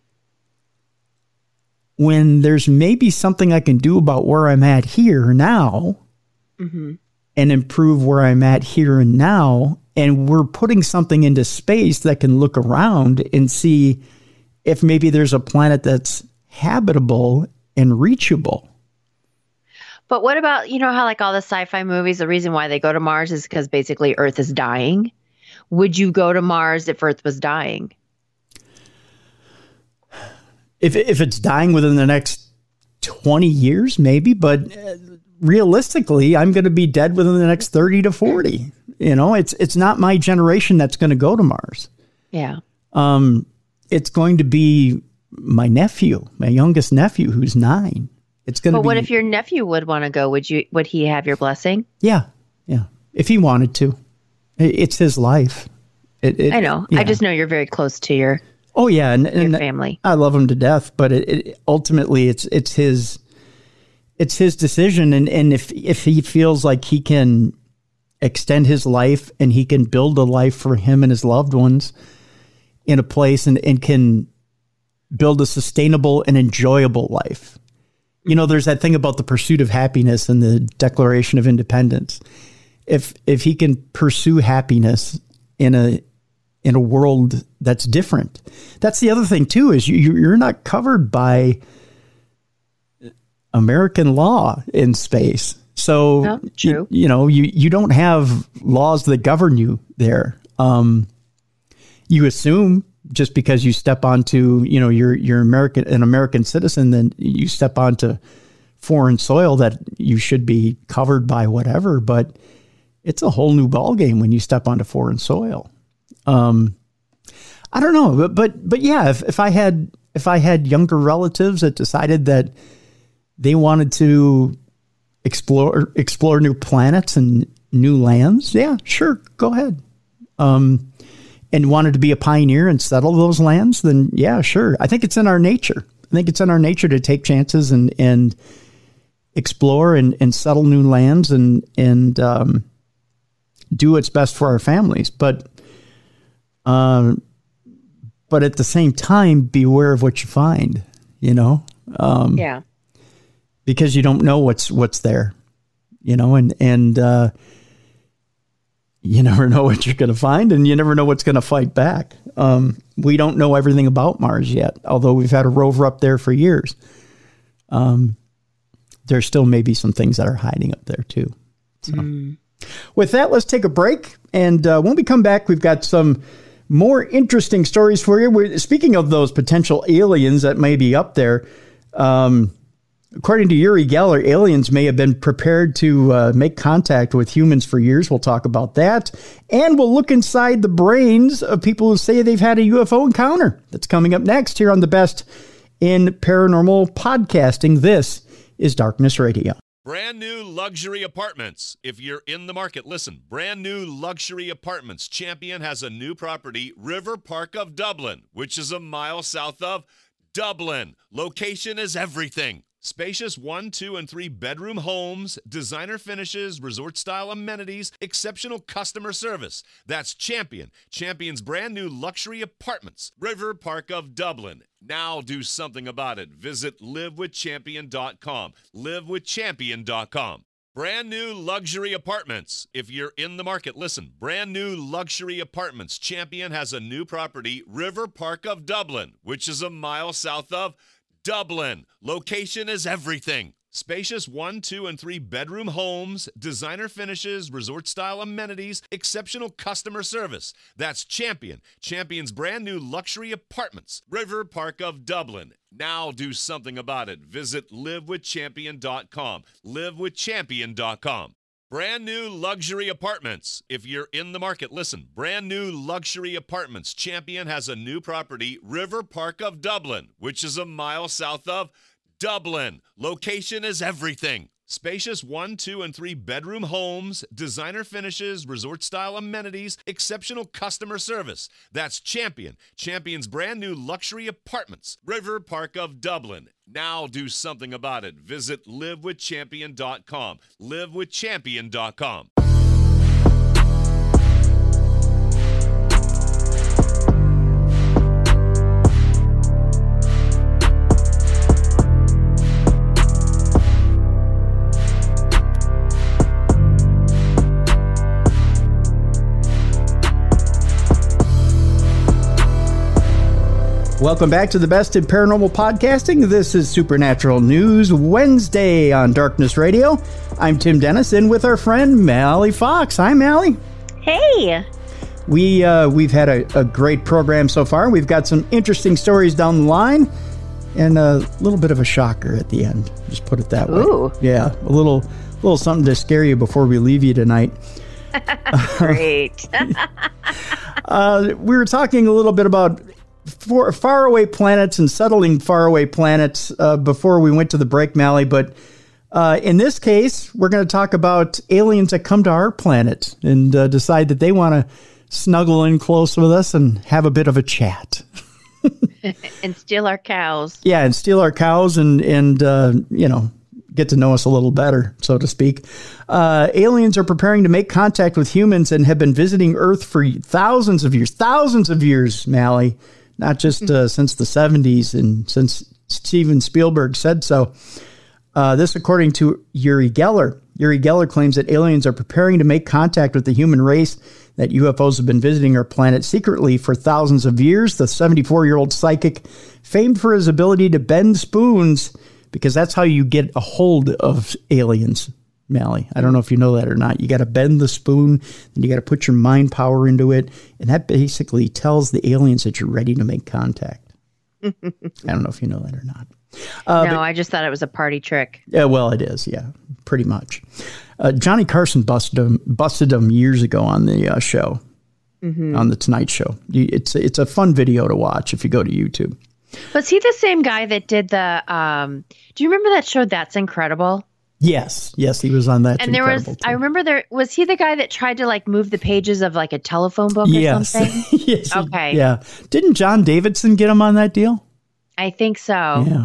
when there's maybe something I can do about where I'm at here now, mm-hmm. and improve where I'm at here and now. And we're putting something into space that can look around and see if maybe there's a planet that's habitable and reachable. But what about, you know how like all the sci-fi movies, the reason why they go to Mars is because basically Earth is dying. Would you go to Mars if Earth was dying? If if it's dying within the next twenty years, maybe, but realistically, I'm going to be dead within the next thirty to forty. You know, it's it's not my generation that's going to go to Mars. Yeah. Um, it's going to be my nephew, my youngest nephew, who's nine. It's going to But be. what if your nephew would want to go? Would you? Would he have your blessing? Yeah, yeah. If he wanted to, it's his life. It, it, I know. yeah. I just know you're very close to your. Oh yeah, and, and your family. I love him to death, but it, it ultimately it's it's his it's his decision, and and if if he feels like he can extend his life and he can build a life for him and his loved ones in a place, and, and can build a sustainable and enjoyable life. You know, there's that thing about the pursuit of happiness in the Declaration of Independence. If if he can pursue happiness in a in a world that's different, that's the other thing too, is you you're not covered by American law in space. So, no, true. You, you know, you, you don't have laws that govern you there. Um, you assume just because you step onto, you know, you're, you're American, an American citizen, then you step onto foreign soil that you should be covered by whatever, but it's a whole new ballgame when you step onto foreign soil. Um, I don't know, but, but, but yeah, if, if I had, if I had younger relatives that decided that they wanted to explore explore new planets and new lands, yeah, sure, go ahead. Um, and wanted to be a pioneer and settle those lands, then yeah, sure. I think it's in our nature. I think it's in our nature to take chances and and explore and, and settle new lands and and um, do what's best for our families. But uh, but at the same time, beware of what you find. You know. Um, yeah. Because you don't know what's what's there, you know, and and uh, you never know what you're going to find, and you never know what's going to fight back. Um, we don't know everything about Mars yet, although we've had a rover up there for years. Um, there still may be some things that are hiding up there too. So, mm. With that, let's take a break, and uh, when we come back, we've got some more interesting stories for you. We're, speaking of those potential aliens that may be up there. Um, According to Uri Geller, aliens may have been prepared to uh, make contact with humans for years. We'll talk about that. And we'll look inside the brains of people who say they've had a U F O encounter. That's coming up next here on the Best in Paranormal Podcasting. This is Darkness Radio. Brand new luxury apartments. If you're in the market, listen. Brand new luxury apartments. Champion has a new property, River Park of Dublin, which is a mile south of Dublin. Location is everything. Spacious one, two, and three bedroom homes, designer finishes, resort-style amenities, exceptional customer service. That's Champion. Champion's brand new luxury apartments. River Park of Dublin. Now do something about it. Visit live with champion dot com. live with champion dot com. Brand new luxury apartments. If you're in the market, listen. Brand new luxury apartments. Champion has a new property, River Park of Dublin, which is a mile south of Dublin. Location is everything. Spacious one, two, and three bedroom homes, designer finishes, resort-style amenities, exceptional customer service. That's Champion. Champion's brand new luxury apartments, River Park of Dublin. Now do something about it. Visit live with champion dot com. live with champion dot com. Brand new luxury apartments. If you're in the market, listen. Brand new luxury apartments. Champion has a new property, River Park of Dublin, which is a mile south of Dublin. Location is everything. Spacious one, two, and three bedroom homes, designer finishes, resort-style amenities, exceptional customer service. That's Champion. Champion's brand new luxury apartments, River Park of Dublin. Now do something about it. Visit live with champion dot com. live with champion dot com. Welcome back to the Best in Paranormal Podcasting. This is Supernatural News Wednesday on Darkness Radio. I'm Tim Dennis, and with our friend Mally Fox. Hi, Mally. Hey. We, uh, we've had a, a great program so far. We've got some interesting stories down the line, and a little bit of a shocker at the end. Just put it that way. Ooh. Yeah, a little, little something to scare you before we leave you tonight. Great. uh, we were talking a little bit about For faraway planets and settling faraway planets uh, before we went to the break, Mally. But uh, in this case, we're going to talk about aliens that come to our planet and uh, decide that they want to snuggle in close with us and have a bit of a chat. And steal our cows. Yeah, and steal our cows and, and uh, you know, get to know us a little better, so to speak. Uh, aliens are preparing to make contact with humans and have been visiting Earth for thousands of years. Thousands of years, Mally. Not just uh, since the seventies and since Steven Spielberg said so. Uh, this according to Uri Geller. Uri Geller claims that aliens are preparing to make contact with the human race, that U F Os have been visiting our planet secretly for thousands of years. The seventy-four-year-old psychic, famed for his ability to bend spoons, because that's how you get a hold of aliens, Mally. I don't know if you know that or not. You got to bend the spoon, and you got to put your mind power into it, and that basically tells the aliens that you're ready to make contact. I don't know if you know that or not. Uh, no, but, I just thought it was a party trick. Yeah, well, it is. Yeah, pretty much. Uh, Johnny Carson busted him, busted him years ago on the uh, show, mm-hmm. on the Tonight Show. It's it's a fun video to watch if you go to YouTube. Was he the same guy that did the? Um, do you remember that show That's Incredible? Yes, yes, he was on that. And there was, too. I remember there, was he the guy that tried to like move the pages of like a telephone book or yes. something? Yes. Okay. Yeah. Didn't John Davidson get him on that deal? I think so. Yeah,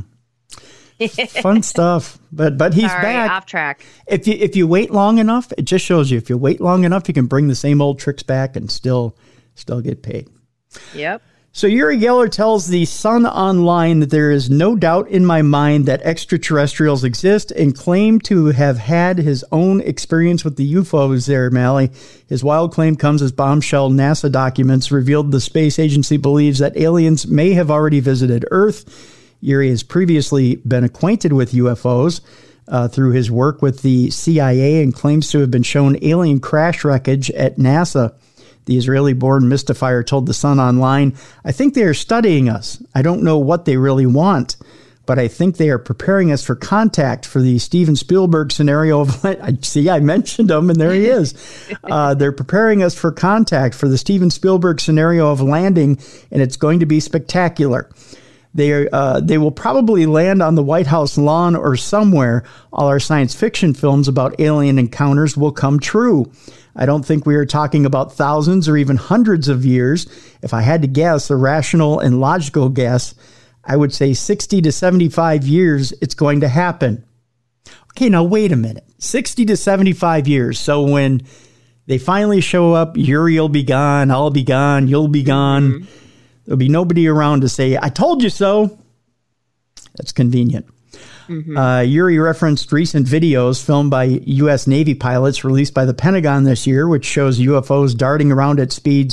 yeah. Fun stuff. But but he's Sorry, back. Off track. If you if you wait long enough, it just shows you if you wait long enough, you can bring the same old tricks back and still still get paid. Yep. So Uri Geller tells the Sun Online that there is no doubt in my mind that extraterrestrials exist, and claimed to have had his own experience with the U F Os there, Mally. His wild claim comes as bombshell NASA documents revealed the space agency believes that aliens may have already visited Earth. Uri has previously been acquainted with U F Os uh, through his work with the C I A and claims to have been shown alien crash wreckage at NASA. The Israeli-born mystifier told the Sun Online, I think they are studying us. I don't know what they really want, but I think they are preparing us for contact for the Steven Spielberg scenario of, I see, I mentioned him, and there he is. Uh, they're preparing us for contact for the Steven Spielberg scenario of landing, and it's going to be spectacular. They uh, they will probably land on the White House lawn or somewhere. All our science fiction films about alien encounters will come true. I don't think we are talking about thousands or even hundreds of years. If I had to guess, a rational and logical guess, I would say sixty to seventy-five years it's going to happen. Okay, now wait a minute. sixty to seventy-five years. So when they finally show up, Uri will be gone, I'll be gone, you'll be gone. Mm-hmm. There'll be nobody around to say, I told you so. That's convenient. Mm-hmm. Uh, Yuri referenced recent videos filmed by U S Navy pilots released by the Pentagon this year, which shows U F Os darting around at speeds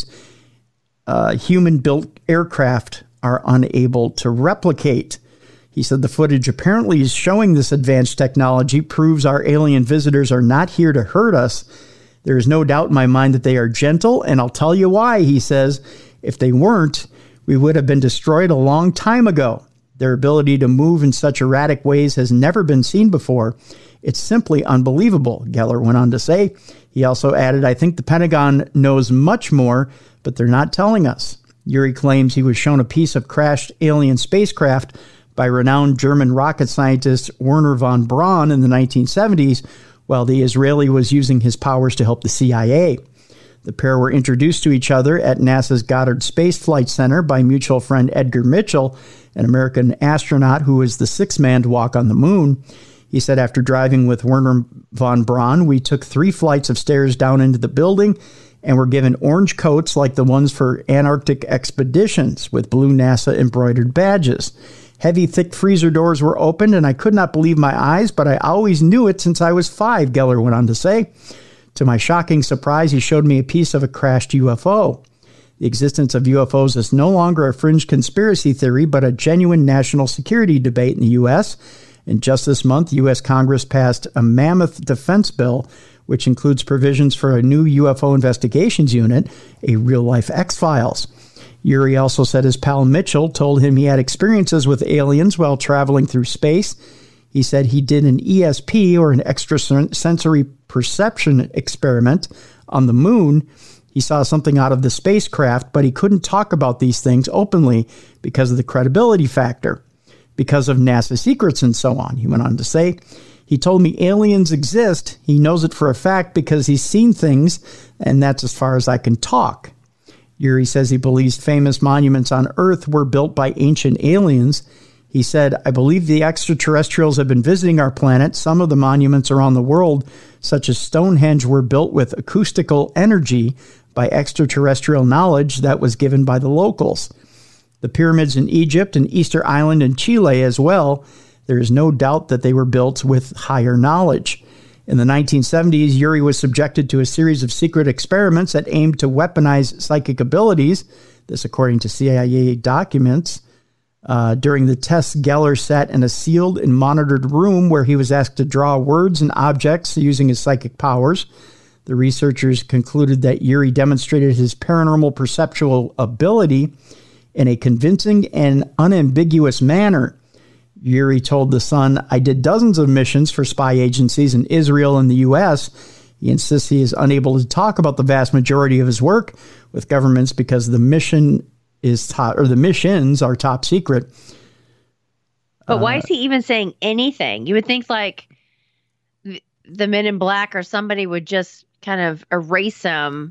uh, human-built aircraft are unable to replicate. He said the footage apparently is showing this advanced technology proves our alien visitors are not here to hurt us. There is no doubt in my mind that they are gentle, and I'll tell you why, he says. If they weren't, we would have been destroyed a long time ago. Their ability to move in such erratic ways has never been seen before. It's simply unbelievable, Geller went on to say. He also added, I think the Pentagon knows much more, but they're not telling us. Yuri claims he was shown a piece of crashed alien spacecraft by renowned German rocket scientist Wernher von Braun in the nineteen seventies, while the Israeli was using his powers to help the C I A. The pair were introduced to each other at NASA's Goddard Space Flight Center by mutual friend Edgar Mitchell, an American astronaut who was the sixth man to walk on the moon. He said, after driving with Wernher von Braun, we took three flights of stairs down into the building and were given orange coats like the ones for Antarctic expeditions with blue NASA embroidered badges. Heavy, thick freezer doors were opened, and I could not believe my eyes, but I always knew it since I was five, Geller went on to say. To my shocking surprise, he showed me a piece of a crashed U F O. The existence of U F Os is no longer a fringe conspiracy theory, but a genuine national security debate in the U S. And just this month, U S Congress passed a mammoth defense bill, which includes provisions for a new U F O investigations unit, a real-life X-Files. Yuri also said his pal Mitchell told him he had experiences with aliens while traveling through space. He said he did an E S P, or an extrasensory perception experiment, on the moon. He saw something out of the spacecraft, but he couldn't talk about these things openly because of the credibility factor, because of NASA secrets and so on. He went on to say, he told me aliens exist. He knows it for a fact because he's seen things, and that's as far as I can talk. Yuri says he believes famous monuments on Earth were built by ancient aliens. He said, I believe the extraterrestrials have been visiting our planet. Some of the monuments around the world, such as Stonehenge, were built with acoustical energy by extraterrestrial knowledge that was given by the locals. The pyramids in Egypt and Easter Island in Chile as well, there is no doubt that they were built with higher knowledge. In the nineteen seventies, Yuri was subjected to a series of secret experiments that aimed to weaponize psychic abilities, this according to C I A documents. Uh, during the tests, Geller sat in a sealed and monitored room where he was asked to draw words and objects using his psychic powers. The researchers concluded that Yuri demonstrated his paranormal perceptual ability in a convincing and unambiguous manner. Yuri told The Sun, I did dozens of missions for spy agencies in Israel and the U S. He insists he is unable to talk about the vast majority of his work with governments because the mission is top, or the missions are top secret. But why is he even saying anything? You would think like the, the Men in Black or somebody would just kind of erase him,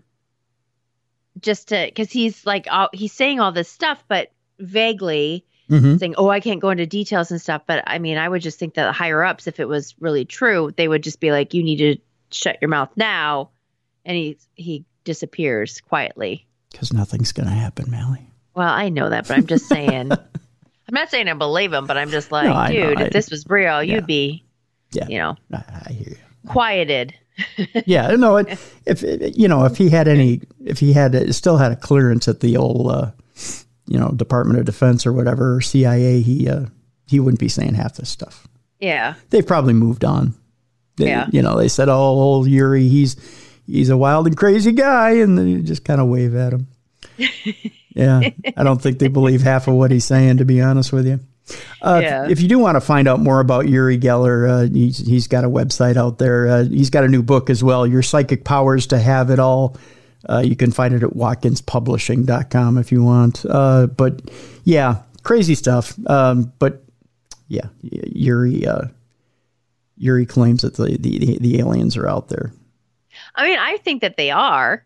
just to, because he's like all, he's saying all this stuff, but vaguely mm-hmm. saying, "Oh, I can't go into details and stuff." But I mean, I would just think that the higher ups, if it was really true, they would just be like, "You need to shut your mouth now," and he he disappears quietly. Because nothing's going to happen, Mally. Well, I know that, but I'm just saying. I'm not saying I believe him, but I'm just like, no, dude, know, if I, this was real, yeah. you'd be, yeah. you know, I, I hear you. Quieted. yeah, no, it, if it, you know, if he had any, if he had still had a clearance at the old, uh, you know, Department of Defense or whatever, or C I A, he uh, he wouldn't be saying half this stuff. Yeah, they've probably moved on. They, yeah, you know, they said, "Oh, old Yuri, he's he's a wild and crazy guy," and then you just kind of wave at him. Yeah, I don't think they believe half of what he's saying, to be honest with you. Uh, yeah. if, if you do want to find out more about Yuri Geller, uh, he's, he's got a website out there. Uh, he's got a new book as well, Your Psychic Powers to Have It All. Uh, you can find it at watkins publishing dot com if you want. Uh, but yeah, crazy stuff. Um, but yeah, Yuri uh, Yuri claims that the, the, the aliens are out there. I mean, I think that they are.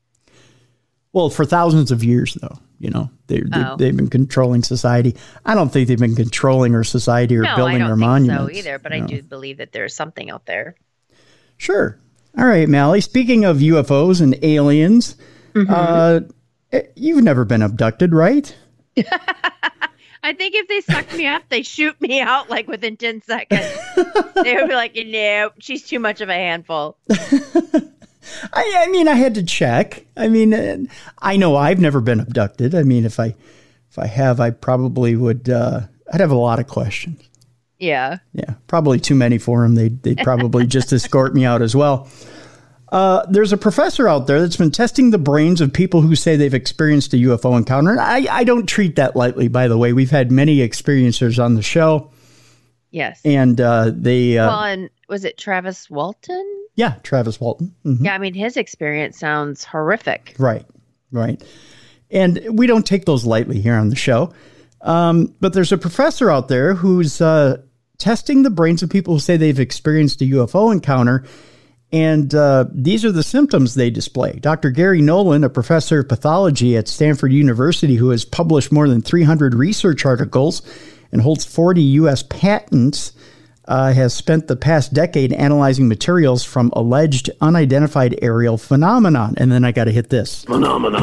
Well, for thousands of years, though, you know, they, they, oh. they've been controlling society. I don't think they've been controlling our society or no, building our monuments. No, I don't think so either, but no. I do believe that there's something out there. Sure. All right, Mally, speaking of U F Os and aliens, mm-hmm. uh, you've never been abducted, right? I think if they sucked me up, they shoot me out like within ten seconds. They would be like, no, she's too much of a handful. I, I mean, I had to check. I mean, uh, I know I've never been abducted. I mean, if I if I have, I probably would, uh, I'd have a lot of questions. Yeah. Yeah, probably too many for them. They'd, they'd probably just escort me out as well. Uh, there's a professor out there that's been testing the brains of people who say they've experienced a U F O encounter. And I, I don't treat that lightly, by the way. We've had many experiencers on the show. Yes. And uh, they... Uh, well, and was it Travis Walton? Yeah, Travis Walton. Mm-hmm. Yeah, I mean, his experience sounds horrific. Right, right. And we don't take those lightly here on the show. Um, but there's a professor out there who's uh, testing the brains of people who say they've experienced a U F O encounter. And uh, these are the symptoms they display. Doctor Gary Nolan, a professor of pathology at Stanford University who has published more than three hundred research articles and holds forty U S patents, uh, has spent the past decade analyzing materials from alleged unidentified aerial phenomenon. And then I got to hit this. Phenomena.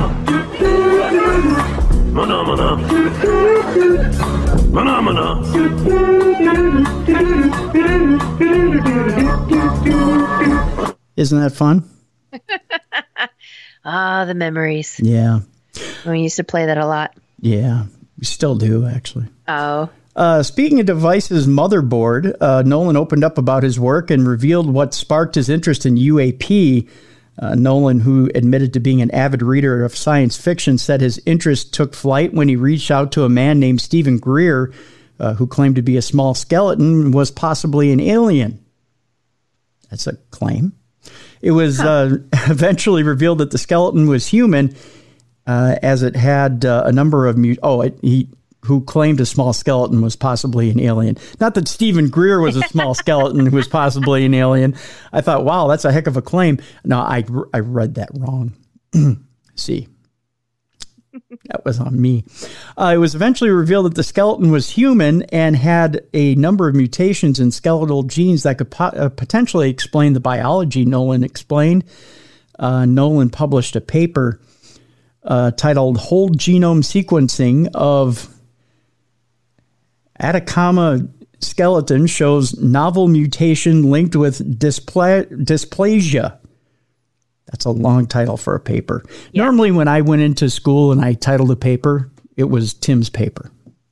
Phenomena. Phenomena. Isn't that fun? Ah, the memories. Yeah. We used to play that a lot. Yeah. We still do, actually. Oh. Uh, speaking of devices motherboard, uh, Nolan opened up about his work and revealed what sparked his interest in U A P. Uh, Nolan, who admitted to being an avid reader of science fiction, said his interest took flight when he reached out to a man named Stephen Greer, uh, who claimed to be a small skeleton and was possibly an alien. That's a claim. It was uh, eventually revealed that the skeleton was human, uh, as it had uh, a number of mut- oh, it, he who claimed a small skeleton was possibly an alien. Not that Stephen Greer was a small skeleton who was possibly an alien. I thought, wow, that's a heck of a claim. No, I I read that wrong. See. That was on me. Uh, it was eventually revealed that the skeleton was human and had a number of mutations in skeletal genes that could po- uh, potentially explain the biology, Nolan explained. Uh, Nolan published a paper uh, titled Whole Genome Sequencing of Atacama Skeleton Shows Novel Mutation Linked with Dyspla- Dysplasia. That's a long title for a paper. Yeah. Normally, when I went into school and I titled a paper, it was Tim's paper.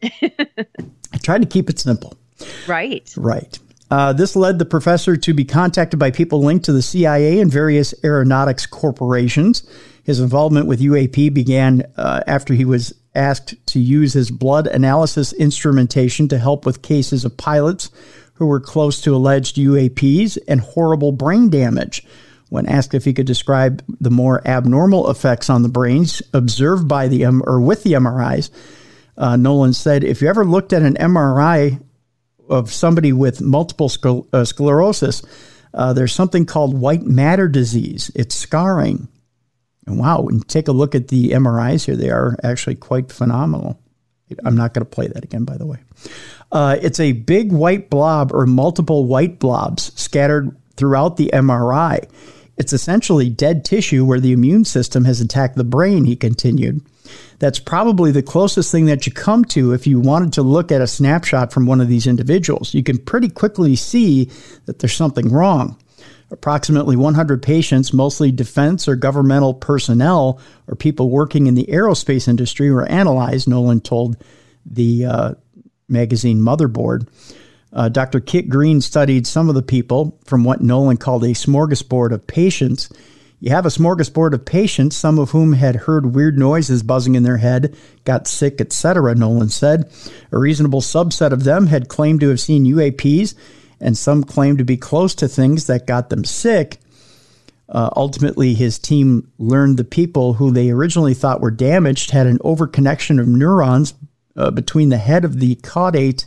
I tried to keep it simple. Right. Right. Uh, this led the professor to be contacted by people linked to the C I A and various aeronautics corporations. His involvement with U A P began uh, after he was asked to use his blood analysis instrumentation to help with cases of pilots who were close to alleged U A Ps and horrible brain damage. When asked if he could describe the more abnormal effects on the brains observed by the M- or with the M R Is, uh, Nolan said, if you ever looked at an M R I of somebody with multiple scler- uh, sclerosis, uh, there's something called white matter disease. It's scarring. And wow, when you take a look at the M R Is here, they are actually quite phenomenal. I'm not going to play that again, by the way. Uh, it's a big white blob or multiple white blobs scattered throughout the M R I. It's essentially dead tissue where the immune system has attacked the brain, he continued. That's probably the closest thing that you come to if you wanted to look at a snapshot from one of these individuals. You can pretty quickly see that there's something wrong. Approximately one hundred patients, mostly defense or governmental personnel or people working in the aerospace industry, were analyzed, Nolan told the uh, magazine Motherboard. Uh, Doctor Kit Green studied some of the people from what Nolan called a smorgasbord of patients. You have a smorgasbord of patients, some of whom had heard weird noises buzzing in their head, got sick, et cetera, Nolan said. A reasonable subset of them had claimed to have seen U A Ps, and some claimed to be close to things that got them sick. Uh, ultimately, his team learned the people who they originally thought were damaged had an overconnection of neurons uh, between the head of the caudate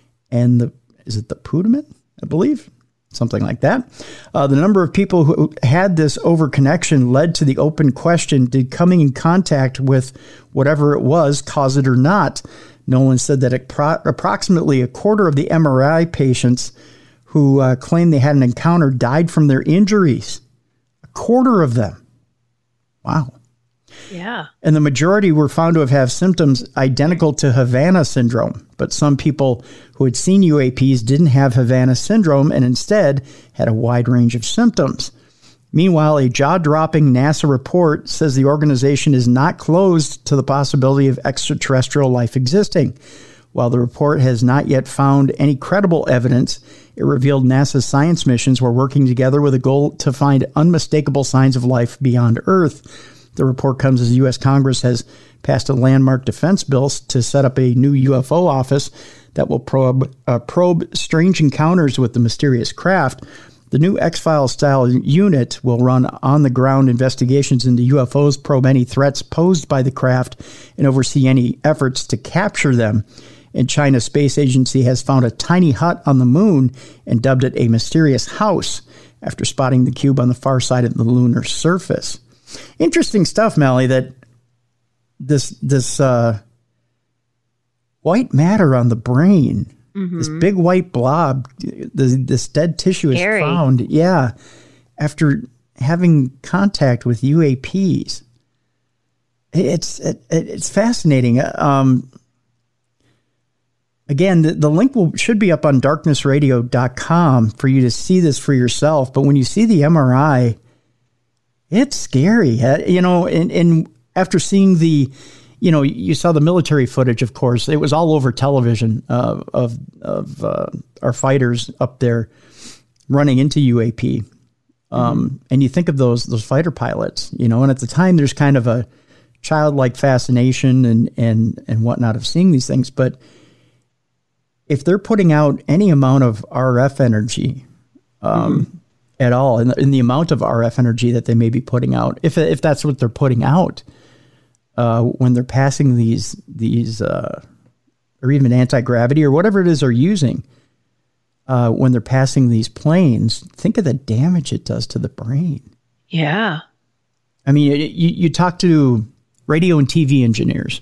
and the, is it the putamen, I believe? Something like that. Uh, the number of people who had this overconnection led to the open question, did coming in contact with whatever it was cause it or not? Nolan said that appro- approximately a quarter of the M R I patients who uh, claimed they had an encounter died from their injuries. A quarter of them. Wow. Yeah. And the majority were found to have, have symptoms identical to Havana syndrome. But some people who had seen U A Ps didn't have Havana syndrome and instead had a wide range of symptoms. Meanwhile, a jaw-dropping NASA report says the organization is not closed to the possibility of extraterrestrial life existing. While the report has not yet found any credible evidence, it revealed NASA's science missions were working together with a goal to find unmistakable signs of life beyond Earth. The report comes as the U S Congress has passed a landmark defense bill to set up a new U F O office that will probe, uh, probe strange encounters with the mysterious craft. The new X-Files style unit will run on-the-ground investigations into U F Os, probe any threats posed by the craft, and oversee any efforts to capture them. And China's space agency has found a tiny hut on the moon and dubbed it a mysterious house after spotting the cube on the far side of the lunar surface. Interesting stuff, Melly, that this this uh, white matter on the brain, mm-hmm. this big white blob, this, this dead tissue is Scary. found, yeah, after having contact with U A Ps. It's it, it's fascinating. Um, again, the, the link will should be up on darkness radio dot com for you to see this for yourself. But when you see the M R I, it's scary. You know, and, and after seeing the, you know, you saw the military footage, of course. It was all over television uh, of of uh, our fighters up there running into U A P. Um, mm-hmm. And you think of those those fighter pilots, you know, and at the time there's kind of a childlike fascination and, and, and whatnot of seeing these things. But if they're putting out any amount of R F energy um, mm-hmm. at all, in the, in the amount of R F energy that they may be putting out, if if that's what they're putting out, uh, when they're passing these, these uh, or even anti-gravity or whatever it is they're using, uh, when they're passing these planes, think of the damage it does to the brain. Yeah. I mean, you, you talk to radio and T V engineers,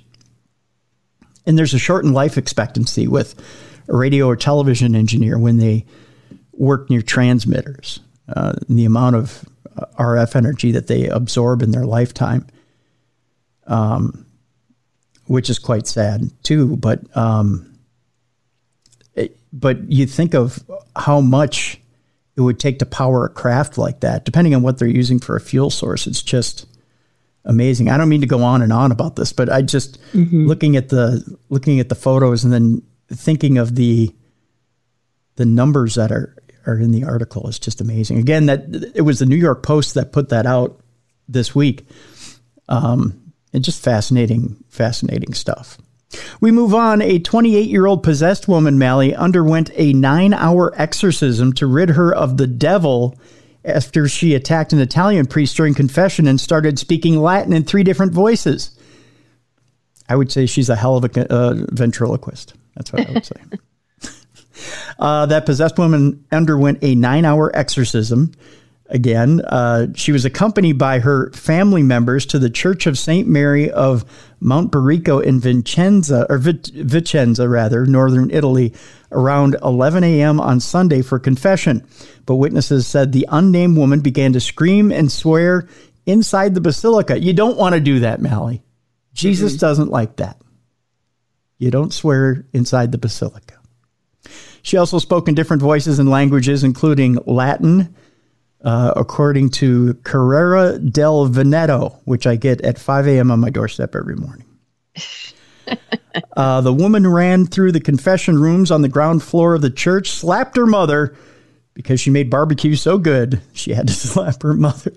and there's a shortened life expectancy with a radio or television engineer when they work near transmitters. Uh, the amount of R F energy that they absorb in their lifetime, um, which is quite sad too. But um, it, but you think of how much it would take to power a craft like that, depending on what they're using for a fuel source. It's just amazing. I don't mean to go on and on about this, but I just mm-hmm. looking at the looking at the photos and then thinking of the the numbers that are, are in the article is just amazing. Again, that it was the New York Post that put that out this week. Um, and just fascinating, fascinating stuff. We move on. A twenty-eight-year-old possessed woman, Mally, underwent a nine-hour exorcism to rid her of the devil after she attacked an Italian priest during confession and started speaking Latin in three different voices. I would say she's a hell of a uh, ventriloquist. That's what I would say. uh, that possessed woman underwent a nine-hour exorcism. Again, uh, she was accompanied by her family members to the Church of Saint Mary of Mount Barico in Vicenza, or Vic- Vicenza, rather, northern Italy, around eleven a.m. on Sunday for confession. But witnesses said the unnamed woman began to scream and swear inside the basilica. You don't want to do that, Mally. Jesus mm-hmm. doesn't like that. You don't swear inside the basilica. She also spoke in different voices and languages, including Latin, Uh, according to Carrera del Veneto, which I get at five a.m. on my doorstep every morning. uh, the woman ran through the confession rooms on the ground floor of the church, slapped her mother because she made barbecue so good she had to slap her mother,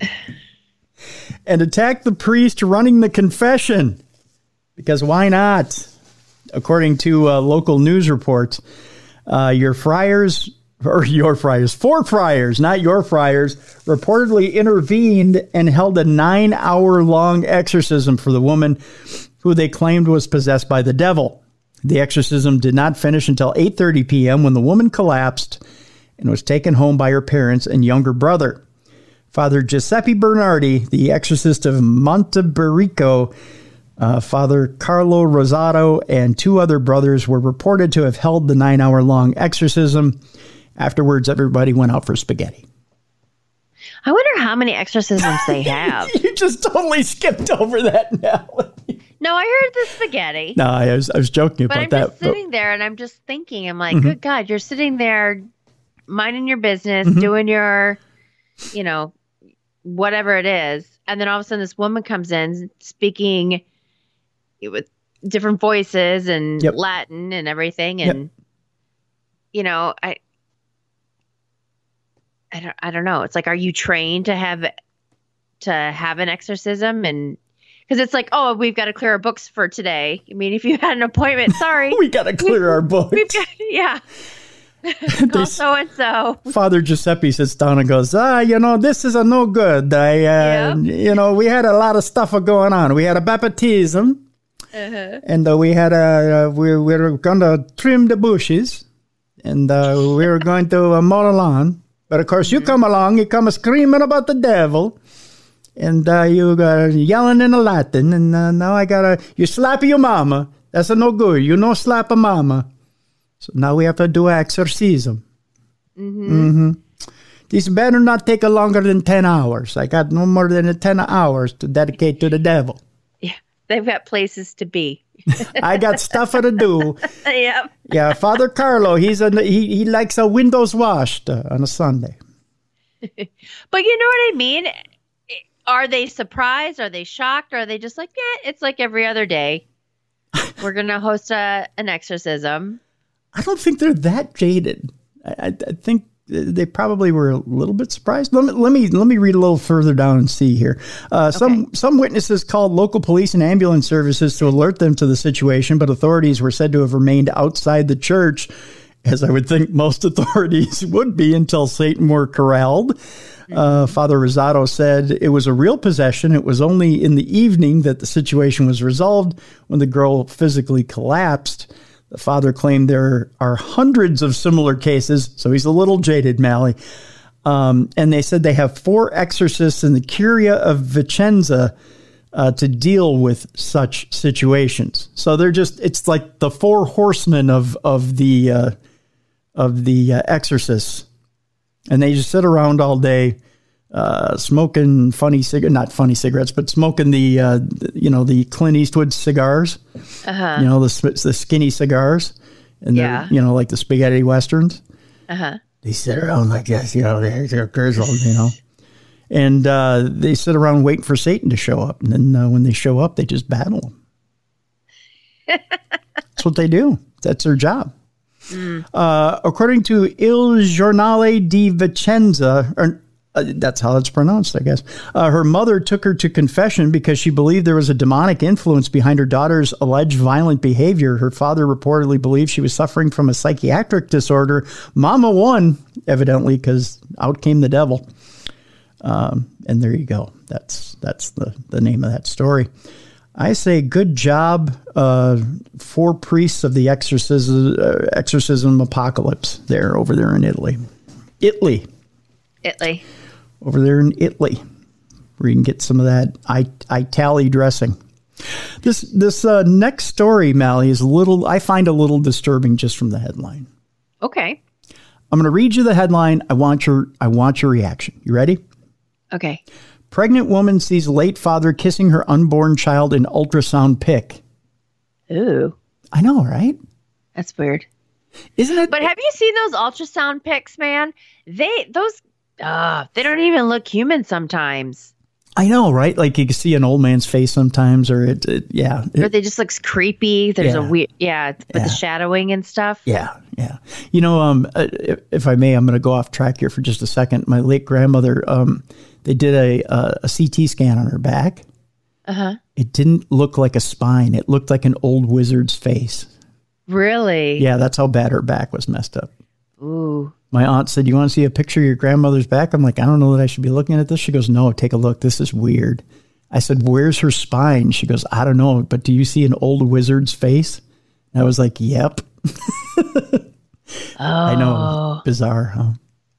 and attacked the priest running the confession because why not? According to uh, local news reports, uh, your friars... or your friars, four friars, not your friars, reportedly intervened and held a nine-hour-long exorcism for the woman who they claimed was possessed by the devil. The exorcism did not finish until eight thirty p.m. when the woman collapsed and was taken home by her parents and younger brother. Father Giuseppe Bernardi, the exorcist of Montebarico, uh, Father Carlo Rosato, and two other brothers were reported to have held the nine-hour-long exorcism. Afterwards, everybody went out for spaghetti. I wonder how many exorcisms they have. You just totally skipped over that now. No, I heard the spaghetti. No, I was I was joking but about I'm that. just sitting there and I'm just thinking, I'm like, Mhm. good God, you're sitting there minding your business, Mhm. doing your, you know, whatever it is. And then all of a sudden this woman comes in speaking with different voices and Yep. Latin and everything. And, Yep. you know, I, I don't, I don't know. It's like, are you trained to have, to have an exorcism? And because it's like, oh, we've got to clear our books for today. I mean, if you had an appointment, sorry. we got to clear our books. We've got, yeah. Call so and so. Father Giuseppe sits down and goes, ah, you know, this is a no good. I, uh, you know, we had a lot of stuff going on. We had a baptism, Uh-huh. and uh, we had a, uh, we, we were going to trim the bushes, and uh, we were going to uh, mow the lawn. But of course, you come along, you come screaming about the devil, and uh, you uh, yelling in a Latin, and uh, now I gotta, you slap your mama. That's a no good. You no slap a mama. So now we have to do an exorcism. Mm-hmm. Mm-hmm. This better not take a longer than ten hours. I got no more than ten hours to dedicate to the devil. Yeah, they've got places to be. I got stuff to do. Yep. Yeah, Father Carlo, he's a, he, he likes a windows washed uh, on a Sunday. But you know what I mean? Are they surprised? Are they shocked? Or are they just like, yeah, it's like every other day. We're going to host a, an exorcism. I don't think they're that jaded. I, I, I think they probably were a little bit surprised. Let me let me let me read a little further down and see here. Uh, some Okay. some witnesses called local police and ambulance services to alert them to the situation, but authorities were said to have remained outside the church, as I would think most authorities would be until Satan were corralled. Uh, Father Rosado said it was a real possession. It was only in the evening that the situation was resolved when the girl physically collapsed. The father claimed there are hundreds of similar cases, so he's a little jaded, Mally. Um, and they said they have four exorcists in the Curia of Vicenza uh, to deal with such situations. So they're just, it's like the four horsemen of, of the, uh, of the uh, exorcists. And they just sit around all day, uh, smoking funny cigarettes, not funny cigarettes, but smoking the, uh, the, you know, the Clint Eastwood cigars, Uh-huh. you know, the, the skinny cigars, and Yeah. they're, you know, like the spaghetti westerns. Uh-huh. They sit around like this, you know, they're, they're grizzled, you know, and uh, they sit around waiting for Satan to show up. And then uh, when they show up, they just battle him. That's what they do. That's their job. Mm. Uh, according to Il Giornale di Vicenza, or uh, that's how it's pronounced, I guess, uh, her mother took her to confession because she believed there was a demonic influence behind her daughter's alleged violent behavior. Her father reportedly believed she was suffering from a psychiatric disorder. Mama won, evidently, because out came the devil. Um, and there you go. That's that's the, the name of that story. I say good job, uh, four priests of the exorcism, uh, exorcism apocalypse there, over there in Italy. Italy. Italy. Over there in Italy, where you can get some of that I- Itali dressing. This this uh, next story, Mally, is a little, I find a little disturbing just from the headline. Okay. I'm going to read you the headline. I want your I want your reaction. You ready? Okay. Pregnant woman sees late father kissing her unborn child in ultrasound pic. Ooh. I know, right? That's weird. Isn't it? But have you seen those ultrasound pics, man? They, those, uh, they don't even look human sometimes. I know, right? Like you can see an old man's face sometimes, or it, it yeah. It, Or they just looks creepy. There's Yeah. a weird, yeah, with Yeah. the shadowing and stuff. Yeah, yeah. You know, um, uh, if, if I may, I'm going to go off track here for just a second. My late grandmother, um, they did a, a, a C T scan on her back. Uh-huh. It didn't look like a spine. It looked like an old wizard's face. Really? Yeah, that's how bad her back was messed up. Ooh. My aunt said, you want to see a picture of your grandmother's back? I'm like, I don't know that I should be looking at this. She goes, no, take a look. This is weird. I said, where's her spine? She goes, I don't know, but do you see an old wizard's face? And I was like, yep. Oh. I know. Bizarre, huh?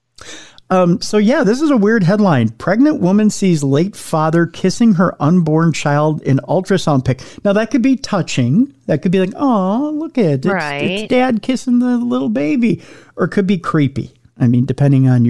Um, so, yeah, this is a weird headline. Pregnant woman sees late father kissing her unborn child in ultrasound pic. Now, that could be touching. That could be like, oh, look at it. It's, Right. it's dad kissing the little baby. Or it could be creepy. I mean, depending on your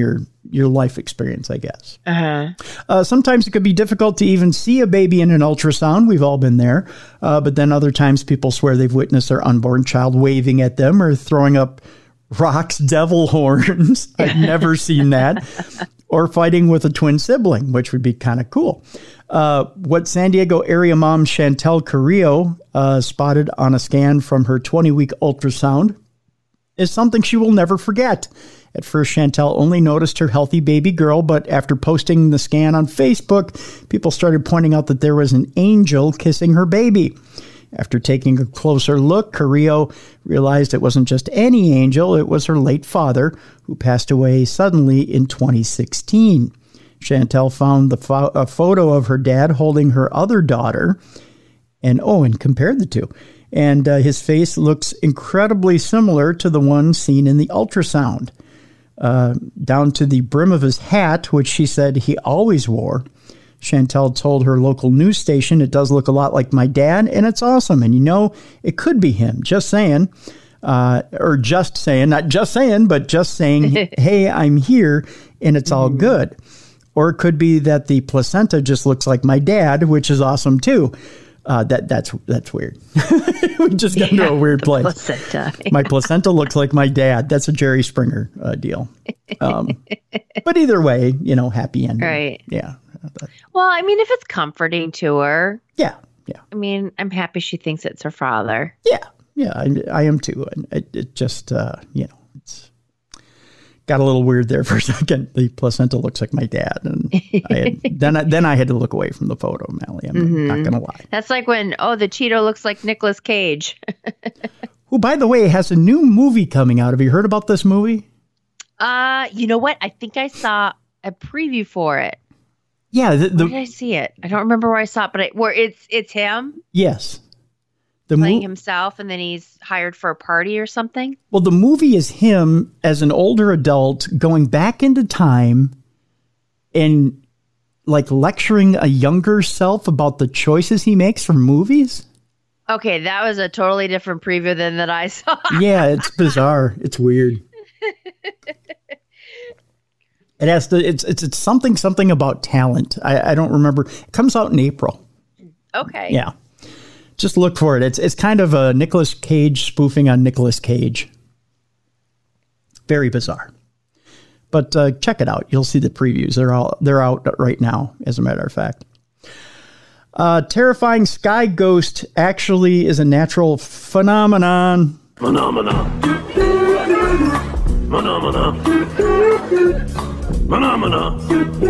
your life experience, I guess. Uh-huh. Uh, sometimes it could be difficult to even see a baby in an ultrasound. We've all been there. Uh, but then other times people swear they've witnessed their unborn child waving at them or throwing up rocks, devil horns. I've never seen that. Or fighting with a twin sibling, which would be kind of cool. Uh, what San Diego area mom Chantel Carrillo uh, spotted on a scan from her twenty-week ultrasound is something she will never forget. At first, Chantel only noticed her healthy baby girl, but after posting the scan on Facebook, people started pointing out that there was an angel kissing her baby. After taking a closer look, Carrillo realized it wasn't just any angel, it was her late father, who passed away suddenly in twenty sixteen. Chantel found the fo- a photo of her dad holding her other daughter, and oh, and compared the two. And uh, his face looks incredibly similar to the one seen in the ultrasound. Uh, down to the brim of his hat, which she said he always wore. Chantel told her local news station, "It does look a lot like my dad, and it's awesome. And you know, it could be him. Just saying." Uh, or just saying, not just saying, but just saying, hey, I'm here, and it's all good. Or it could be that the placenta just looks like my dad, which is awesome too. Uh, that that's that's weird. We just got yeah, into a weird place. Placenta. My placenta looks like my dad. That's a Jerry Springer uh, deal. Um, but either way, you know, happy ending. Right. Yeah. Well, I mean, if it's comforting to her. Yeah. Yeah. I mean, I'm happy she thinks it's her father. Yeah. Yeah. I, I am too. And it, it just, uh, you know, it's got a little weird there for a second. The placenta looks like my dad. And I had, then, I, then I had to look away from the photo, Mally. I'm mm-hmm. not going to lie. That's like when, oh, the Cheeto looks like Nicolas Cage. Who, by the way, has a new movie coming out. Have you heard about this movie? Uh, you know what? I think I saw a preview for it. Yeah. The, the, where did I see it? I don't remember where I saw it, but I, where it's it's him. Yes. The playing mo- himself, and then he's hired for a party or something. Well, the movie is him as an older adult going back into time and like lecturing a younger self about the choices he makes for movies. Okay, that was a totally different preview than that I saw. Yeah, it's bizarre. It's weird. It has to. It's it's it's something something about talent. I, I don't remember. It comes out in April. Okay. Yeah. Just look for it. It's it's kind of a Nicolas Cage spoofing on Nicolas Cage. Very bizarre. But uh, check it out. You'll see the previews. They're all they're out right now, as a matter of fact. Uh, terrifying sky ghost actually is a natural phenomenon. Phenomenon. Phenomenon. Phenomena.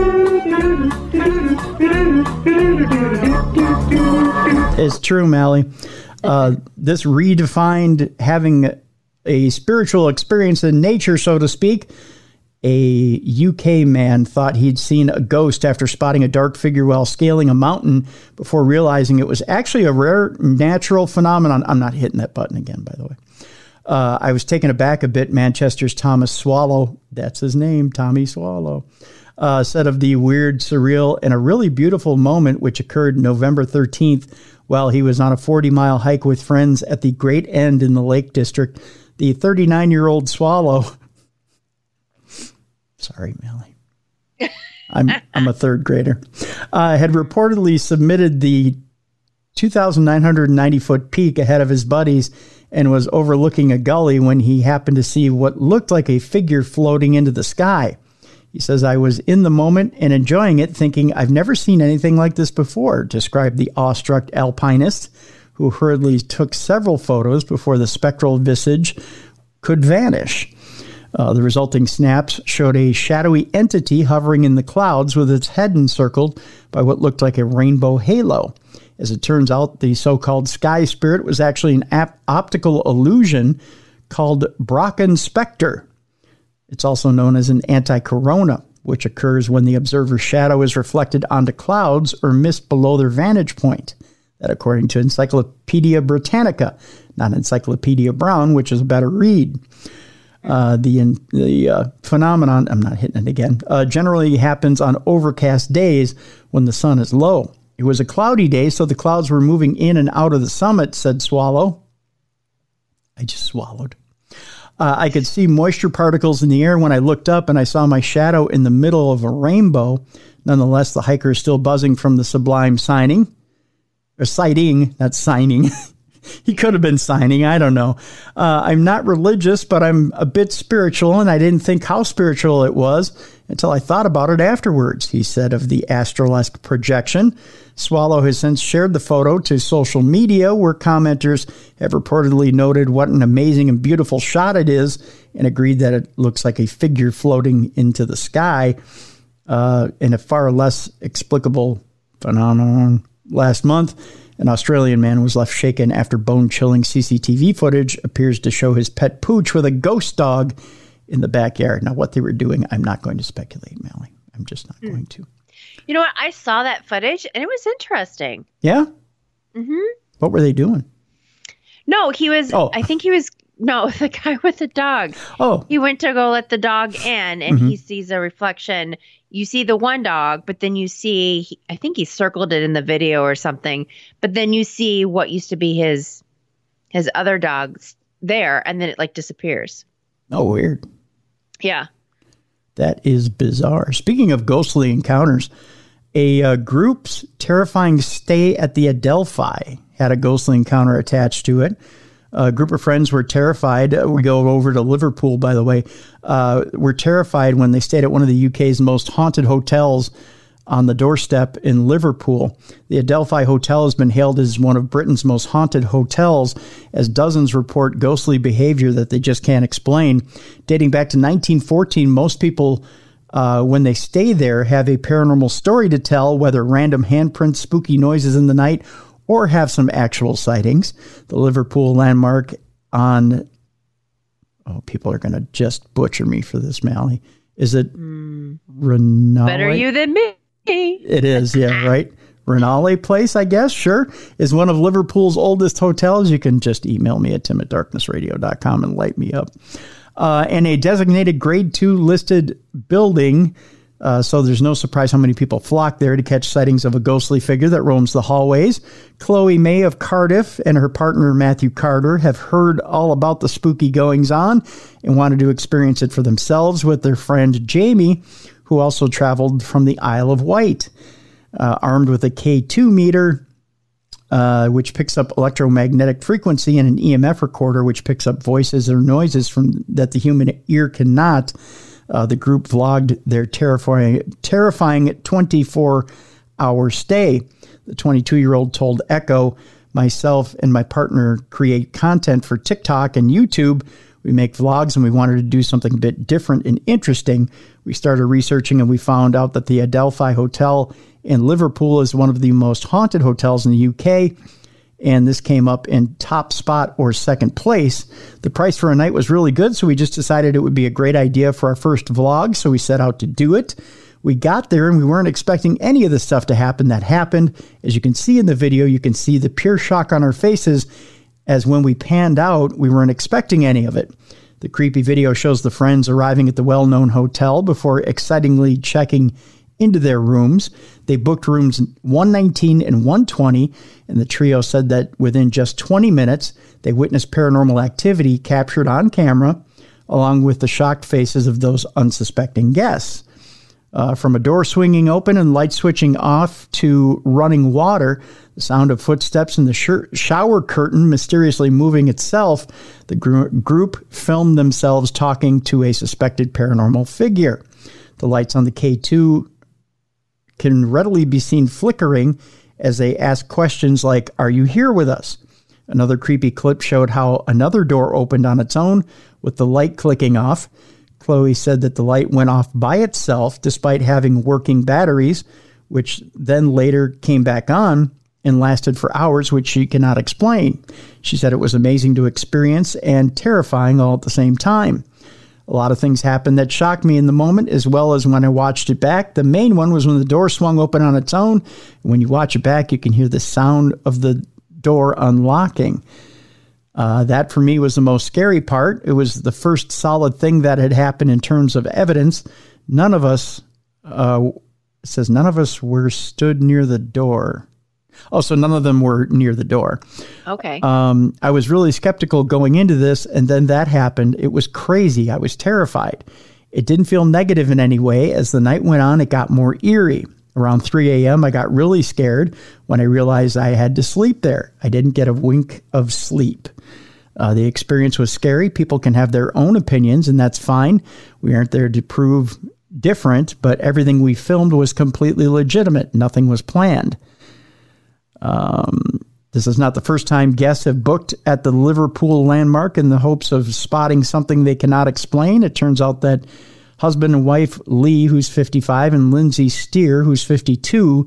It's true, Mally. Uh, this redefined having a spiritual experience in nature, so to speak. A U K man thought he'd seen a ghost after spotting a dark figure while scaling a mountain before realizing it was actually a rare natural phenomenon. I'm not hitting that button again, by the way. Uh, I was taken aback a bit. Manchester's Thomas Swallow, that's his name, Tommy Swallow, uh, said of the weird, surreal, and a really beautiful moment which occurred November thirteenth while he was on a forty-mile hike with friends at the Great End in the Lake District. The thirty-nine-year-old Swallow... Sorry, Melly. I'm I'm a third grader. Uh, had reportedly submitted the two thousand nine hundred ninety foot peak ahead of his buddies and was overlooking a gully when he happened to see what looked like a figure floating into the sky. He says, "I was in the moment and enjoying it, thinking I've never seen anything like this before," described the awestruck alpinist, who hurriedly took several photos before the spectral visage could vanish. Uh, the resulting snaps showed a shadowy entity hovering in the clouds with its head encircled by what looked like a rainbow halo. As it turns out, the so-called sky spirit was actually an ap- optical illusion called Brocken specter. It's also known as an anti-corona, which occurs when the observer's shadow is reflected onto clouds or mist below their vantage point. That according to Encyclopedia Britannica, not Encyclopedia Brown, which is a better read. Uh, the the uh, phenomenon, I'm not hitting it again, uh, generally happens on overcast days when the sun is low. It was a cloudy day, so the clouds were moving in and out of the summit, said Swallow. I just swallowed. Uh, I could see moisture particles in the air when I looked up, and I saw my shadow in the middle of a rainbow. Nonetheless, the hiker is still buzzing from the sublime signing. Or sighting, not signing. He could have been signing. I don't know. Uh, I'm not religious, but I'm a bit spiritual, and I didn't think how spiritual it was until I thought about it afterwards, he said of the astrolesque projection. Swallow has since shared the photo to social media, where commenters have reportedly noted what an amazing and beautiful shot it is and agreed that it looks like a figure floating into the sky uh, in a far less explicable phenomenon. Last month, an Australian man was left shaken after bone-chilling C C T V footage appears to show his pet Pooch with a ghost dog in the backyard. Now, what they were doing, I'm not going to speculate, Melly. I'm just not mm. going to. You know what? I saw that footage, and it was interesting. Yeah? Mm-hmm. What were they doing? No, he was, oh. I think he was, no, the guy with the dog. Oh. He went to go let the dog in, and mm-hmm. he sees a reflection. You see the one dog, but then you see, I think he circled it in the video or something, but then you see what used to be his his other dogs there, and then it like disappears. Oh, weird. Yeah. That is bizarre. Speaking of ghostly encounters, a uh, group's terrifying stay at the Adelphi had a ghostly encounter attached to it. A group of friends were terrified. We go over to Liverpool, by the way. Uh, were terrified when they stayed at one of the U K's most haunted hotels on the doorstep in Liverpool. The Adelphi Hotel has been hailed as one of Britain's most haunted hotels, as dozens report ghostly behavior that they just can't explain. Dating back to nineteen fourteen, most people, uh, when they stay there, have a paranormal story to tell, whether random handprints, spooky noises in the night, or have some actual sightings. The Liverpool landmark on, oh, people are going to just butcher me for this, Mally. Is it mm. Renale? Better you than me. It is, yeah, right? Renale Place, I guess, sure, is one of Liverpool's oldest hotels. You can just email me at tim at darkness radio dot com and light me up. Uh, and a designated grade two listed building. Uh, so there's no surprise how many people flock there to catch sightings of a ghostly figure that roams the hallways. Chloe May of Cardiff and her partner Matthew Carter have heard all about the spooky goings-on and wanted to experience it for themselves with their friend Jamie, who also traveled from the Isle of Wight. Uh, armed with a K two meter, uh, which picks up electromagnetic frequency, and an E M F recorder, which picks up voices or noises from that the human ear cannot. Uh, the group vlogged their terrifying, terrifying twenty-four hour stay. The twenty-two-year-old told Echo, myself and my partner create content for TikTok and YouTube. We make vlogs, and we wanted to do something a bit different and interesting. We started researching, and we found out that the Adelphi Hotel in Liverpool is one of the most haunted hotels in the U K. And this came up in top spot or second place. The price for a night was really good, so we just decided it would be a great idea for our first vlog, so we set out to do it. We got there, and we weren't expecting any of the stuff to happen that happened. As you can see in the video, you can see the pure shock on our faces, as when we panned out, we weren't expecting any of it. The creepy video shows the friends arriving at the well-known hotel before excitingly checking into their rooms. They booked rooms one nineteen and one twenty, and the trio said that within just twenty minutes, they witnessed paranormal activity captured on camera, along with the shocked faces of those unsuspecting guests. Uh, from a door swinging open and light switching off to running water, the sound of footsteps and the sh- shower curtain mysteriously moving itself, the gr- group filmed themselves talking to a suspected paranormal figure. The lights on the K two can readily be seen flickering as they ask questions like, "Are you here with us?" Another creepy clip showed how another door opened on its own with the light clicking off. Chloe said that the light went off by itself despite having working batteries, which then later came back on and lasted for hours, which she cannot explain. She said it was amazing to experience and terrifying all at the same time. A lot of things happened that shocked me in the moment, as well as when I watched it back. The main one was when the door swung open on its own. When you watch it back, you can hear the sound of the door unlocking. Uh, that, for me, was the most scary part. It was the first solid thing that had happened in terms of evidence. None of us, uh, it says none of us were stood near the door. Oh, so none of them were near the door. Okay. Um, I was really skeptical going into this, and then that happened. It was crazy. I was terrified. It didn't feel negative in any way. As the night went on, it got more eerie. Around three a.m., I got really scared when I realized I had to sleep there. I didn't get a wink of sleep. Uh, the experience was scary. People can have their own opinions, and that's fine. We aren't there to prove different, but everything we filmed was completely legitimate. Nothing was planned. Um, this is not the first time guests have booked at the Liverpool landmark in the hopes of spotting something they cannot explain. It turns out that husband and wife Lee, who's fifty-five, and Lindsay Steer, who's fifty-two,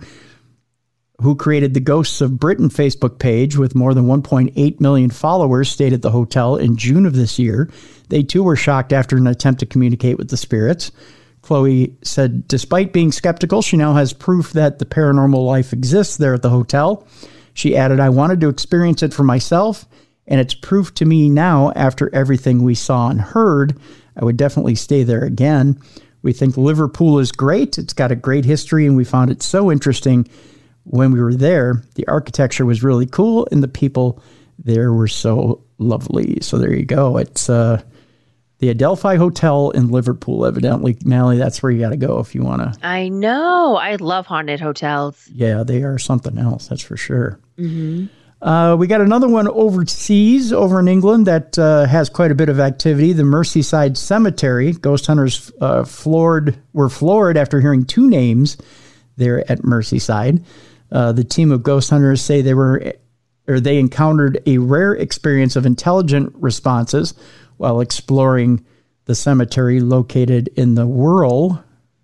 who created the Ghosts of Britain Facebook page with more than one point eight million followers, stayed at the hotel in June of this year. They too were shocked after an attempt to communicate with the spirits. Chloe said, despite being skeptical, she now has proof that the paranormal life exists there at the hotel. She added, I wanted to experience it for myself, and it's proof to me now after everything we saw and heard. I would definitely stay there again. We think Liverpool is great. It's got a great history, and we found it so interesting when we were there. The architecture was really cool, and the people there were so lovely. So there you go. It's uh, the Adelphi Hotel in Liverpool, evidently. Mally, that's where you got to go if you want to. I know. I love haunted hotels. Yeah, they are something else, that's for sure. Mm-hmm. Uh, we got another one overseas, over in England, that uh, has quite a bit of activity. The Merseyside Cemetery. Ghost hunters uh, floored were floored after hearing two names there at Merseyside. Uh, the team of ghost hunters say they were, or they encountered a rare experience of intelligent responses while exploring the cemetery located in the Wirral.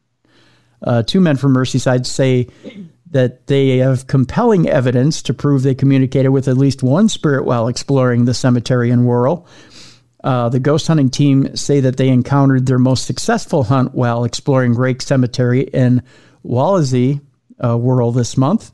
Uh, two men from Merseyside say that they have compelling evidence to prove they communicated with at least one spirit while exploring the cemetery in Wirral. Uh, the ghost hunting team say that they encountered their most successful hunt while exploring Rake Cemetery in Wallasey, uh, Wirral this month.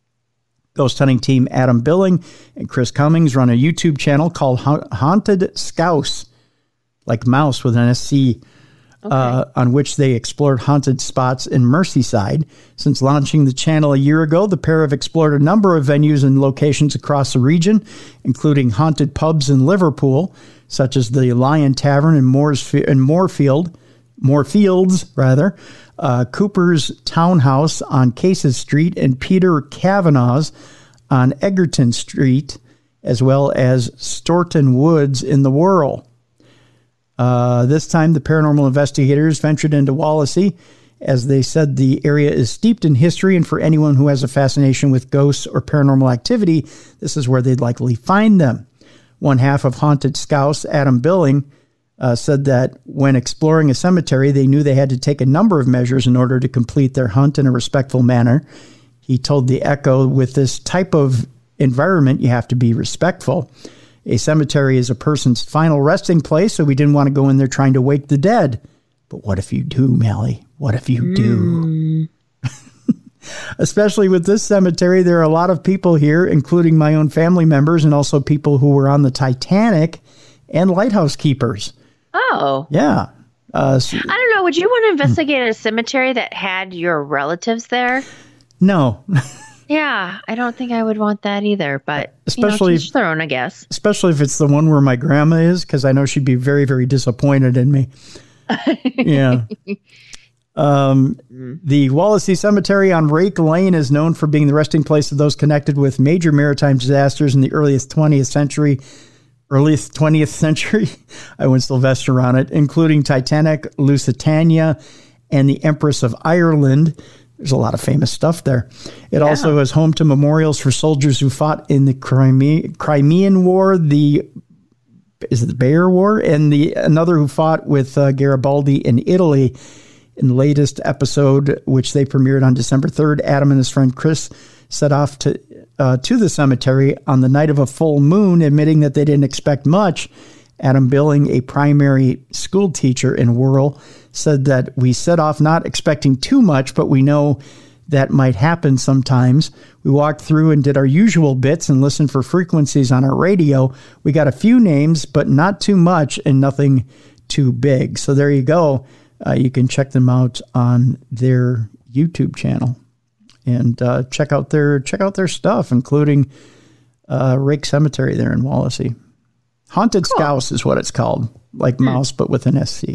Ghost hunting team Adam Billing and Chris Cummings run a YouTube channel called Haunted Scouse, like mouse with an S C, okay. uh, on which they explored haunted spots in Merseyside. Since launching the channel a year ago, the pair have explored a number of venues and locations across the region, including haunted pubs in Liverpool, such as the Lion Tavern in, Moors, in Moorfield, Moorfields, rather, uh, Cooper's Townhouse on Cases Street, and Peter Kavanagh's on Egerton Street, as well as Storton Woods in the Wirral. Uh, this time, the paranormal investigators ventured into Wallasey, as they said the area is steeped in history, and for anyone who has a fascination with ghosts or paranormal activity, this is where they'd likely find them. One half of Haunted Scouse, Adam Billing, uh, said that when exploring a cemetery, they knew they had to take a number of measures in order to complete their hunt in a respectful manner. He told The Echo, with this type of environment, you have to be respectful. A cemetery is a person's final resting place, so we didn't want to go in there trying to wake the dead. But what if you do, Mally? What if you do? Mm. Especially with this cemetery, there are a lot of people here, including my own family members and also people who were on the Titanic and lighthouse keepers. Oh. Yeah. Uh, so, I don't know. Would you want to investigate a cemetery that had your relatives there? No. Yeah, I don't think I would want that either, but especially you know, teach their own, I guess. Especially if it's the one where my grandma is, because I know she'd be very, very disappointed in me. Yeah. Um, the Wallasey Cemetery on Rake Lane is known for being the resting place of those connected with major maritime disasters in the earliest twentieth century. Earliest twentieth century. I went Sylvester on it, including Titanic, Lusitania, and the Empress of Ireland. There's a lot of famous stuff there. It yeah. also is home to memorials for soldiers who fought in the Crimea, Crimean War, the is it the Boer War, and the another who fought with uh, Garibaldi in Italy. In the latest episode, which they premiered on December third, Adam and his friend Chris set off to uh, to the cemetery on the night of a full moon, admitting that they didn't expect much. Adam Billing, a primary school teacher in Wirral, said that we set off not expecting too much, but we know that might happen sometimes. We walked through and did our usual bits and listened for frequencies on our radio. We got a few names, but not too much and nothing too big. So there you go. Uh, you can check them out on their YouTube channel. and uh, check out their check out their stuff, including uh, Rake Cemetery there in Wallacey. Haunted cool. Scouse is what it's called, like hmm. mouse, but with an S C.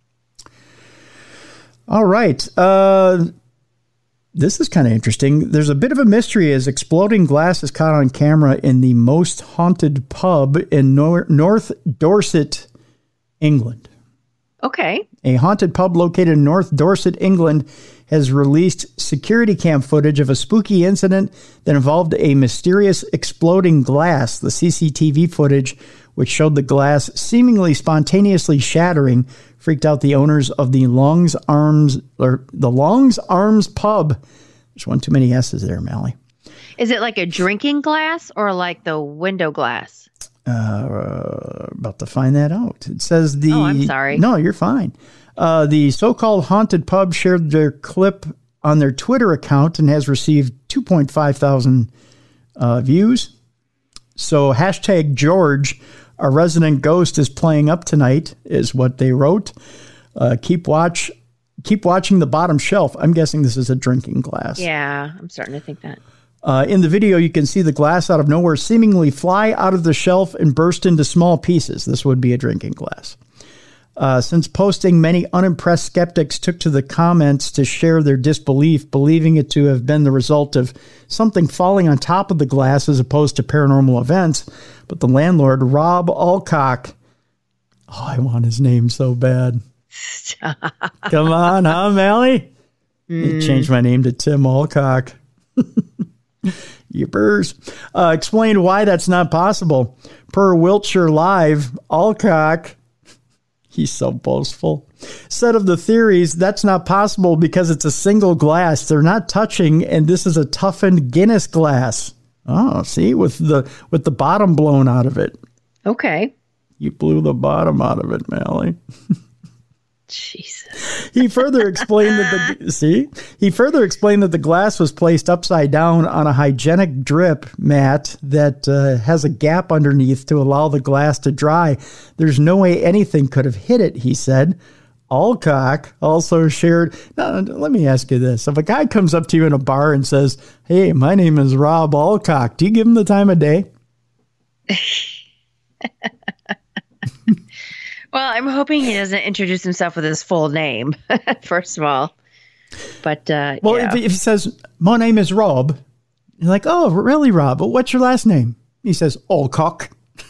All right. Uh, this is kind of interesting. There's a bit of a mystery as exploding glass is caught on camera in the most haunted pub in Nor- North Dorset, England. Okay. A haunted pub located in North Dorset, England, has released security cam footage of a spooky incident that involved a mysterious exploding glass. The C C T V footage, which showed the glass seemingly spontaneously shattering, freaked out the owners of the Longs Arms or the Longs Arms pub. There's one too many S's there, Mally. Is it like a drinking glass or like the window glass? Uh, about to find that out. It says the. Oh, I'm sorry. No, you're fine. Uh, the so-called haunted pub shared their clip on their Twitter account and has received two point five thousand uh, views. So hashtag George, a resident ghost, is playing up tonight, is what they wrote. Uh, keep watch, keep watching the bottom shelf. I'm guessing this is a drinking glass. Yeah, I'm starting to think that. Uh, in the video, you can see the glass out of nowhere seemingly fly out of the shelf and burst into small pieces. This would be a drinking glass. Uh, since posting, many unimpressed skeptics took to the comments to share their disbelief, believing it to have been the result of something falling on top of the glass as opposed to paranormal events. But the landlord, Rob Alcock, oh, I want his name so bad. Come on, huh, Mally? Mm. Changed my name to Tim Alcock. Yippers. Uh, explained why that's not possible. Per Wiltshire Live, Alcock, he's so boastful, said of the theories, that's not possible because it's a single glass. They're not touching, and this is a toughened Guinness glass. Oh, see, with the with the bottom blown out of it. Okay. You blew the bottom out of it, Mally. Jesus. He further explained that the see he further explained that the glass was placed upside down on a hygienic drip mat that uh, has a gap underneath to allow the glass to dry. There's no way anything could have hit it, he said. Alcock also shared. Now, let me ask you this: if a guy comes up to you in a bar and says, "Hey, my name is Rob Alcock," do you give him the time of day? Well, I'm hoping he doesn't introduce himself with his full name, first of all. But, uh, well, yeah. if, if he says, "My name is Rob," you're like, "Oh, really, Rob? But what's your last name?" He says, "Alcock."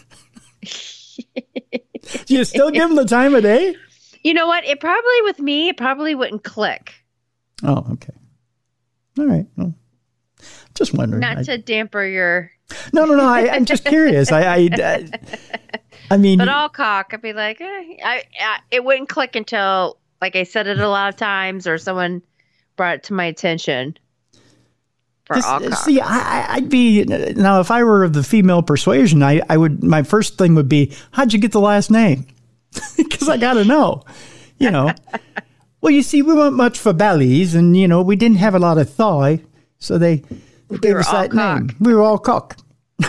Do you still give him the time of day? You know what? It probably, with me, it probably wouldn't click. Oh, okay. All right. Well, just wondering. Not I, to damper your... No, no, no. I, I'm just curious. I, I, I, I mean... But Alcock, I'd be like, eh, I, I, it wouldn't click until, like I said it a lot of times, or someone brought it to my attention. For Alcock. See, I, I'd be... Now, if I were of the female persuasion, I, I would... My first thing would be, how'd you get the last name? Because I got to know, you know. Well, you see, we weren't much for bellies, and, you know, we didn't have a lot of thigh, so they, they we gave were us all that cock. name. We were all cock.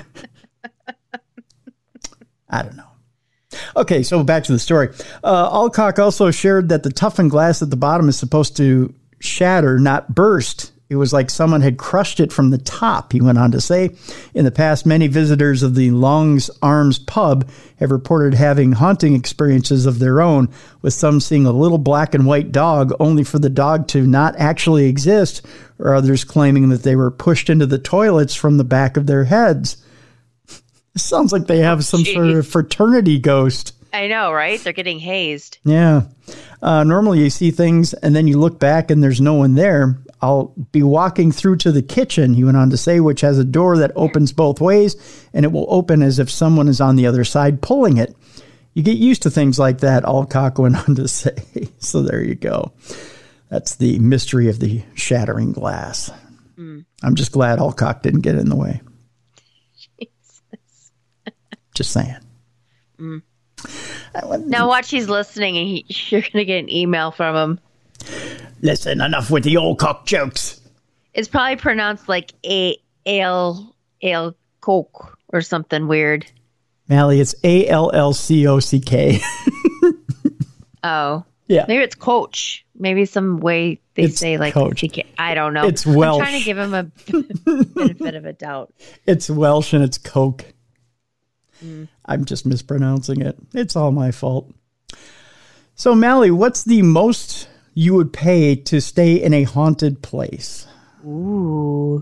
I don't know. Okay, so back to the story. Uh, Alcock also shared that the toughened glass at the bottom is supposed to shatter, not burst. It was like someone had crushed it from the top, he went on to say. In the past, many visitors of the Longs Arms pub have reported having haunting experiences of their own, with some seeing a little black and white dog only for the dog to not actually exist, or others claiming that they were pushed into the toilets from the back of their heads. It sounds like they have some Jeez. sort of fraternity ghost. I know, right? They're getting hazed. Yeah. Uh, normally you see things and then you look back and there's no one there. I'll be walking through to the kitchen, he went on to say, which has a door that opens both ways, and it will open as if someone is on the other side pulling it. You get used to things like that, Alcock went on to say. So there you go. That's the mystery of the shattering glass. Mm. I'm just glad Alcock didn't get in the way. Jesus. Just saying. Mm. Now watch, he's listening, and he, you're going to get an email from him. Listen, enough with the Alcock jokes. It's probably pronounced like a ale ale coke or something weird. Mally, it's A L L C O C K. Oh. Yeah. Maybe it's Coach. Maybe some way they It's say like Coach. he can't- I don't know. It's Welsh. I'm trying to give him a benefit of a doubt. It's Welsh and it's Coke. Mm. I'm just mispronouncing it. It's all my fault. So, Mally, what's the most you would pay to stay in a haunted place? Ooh.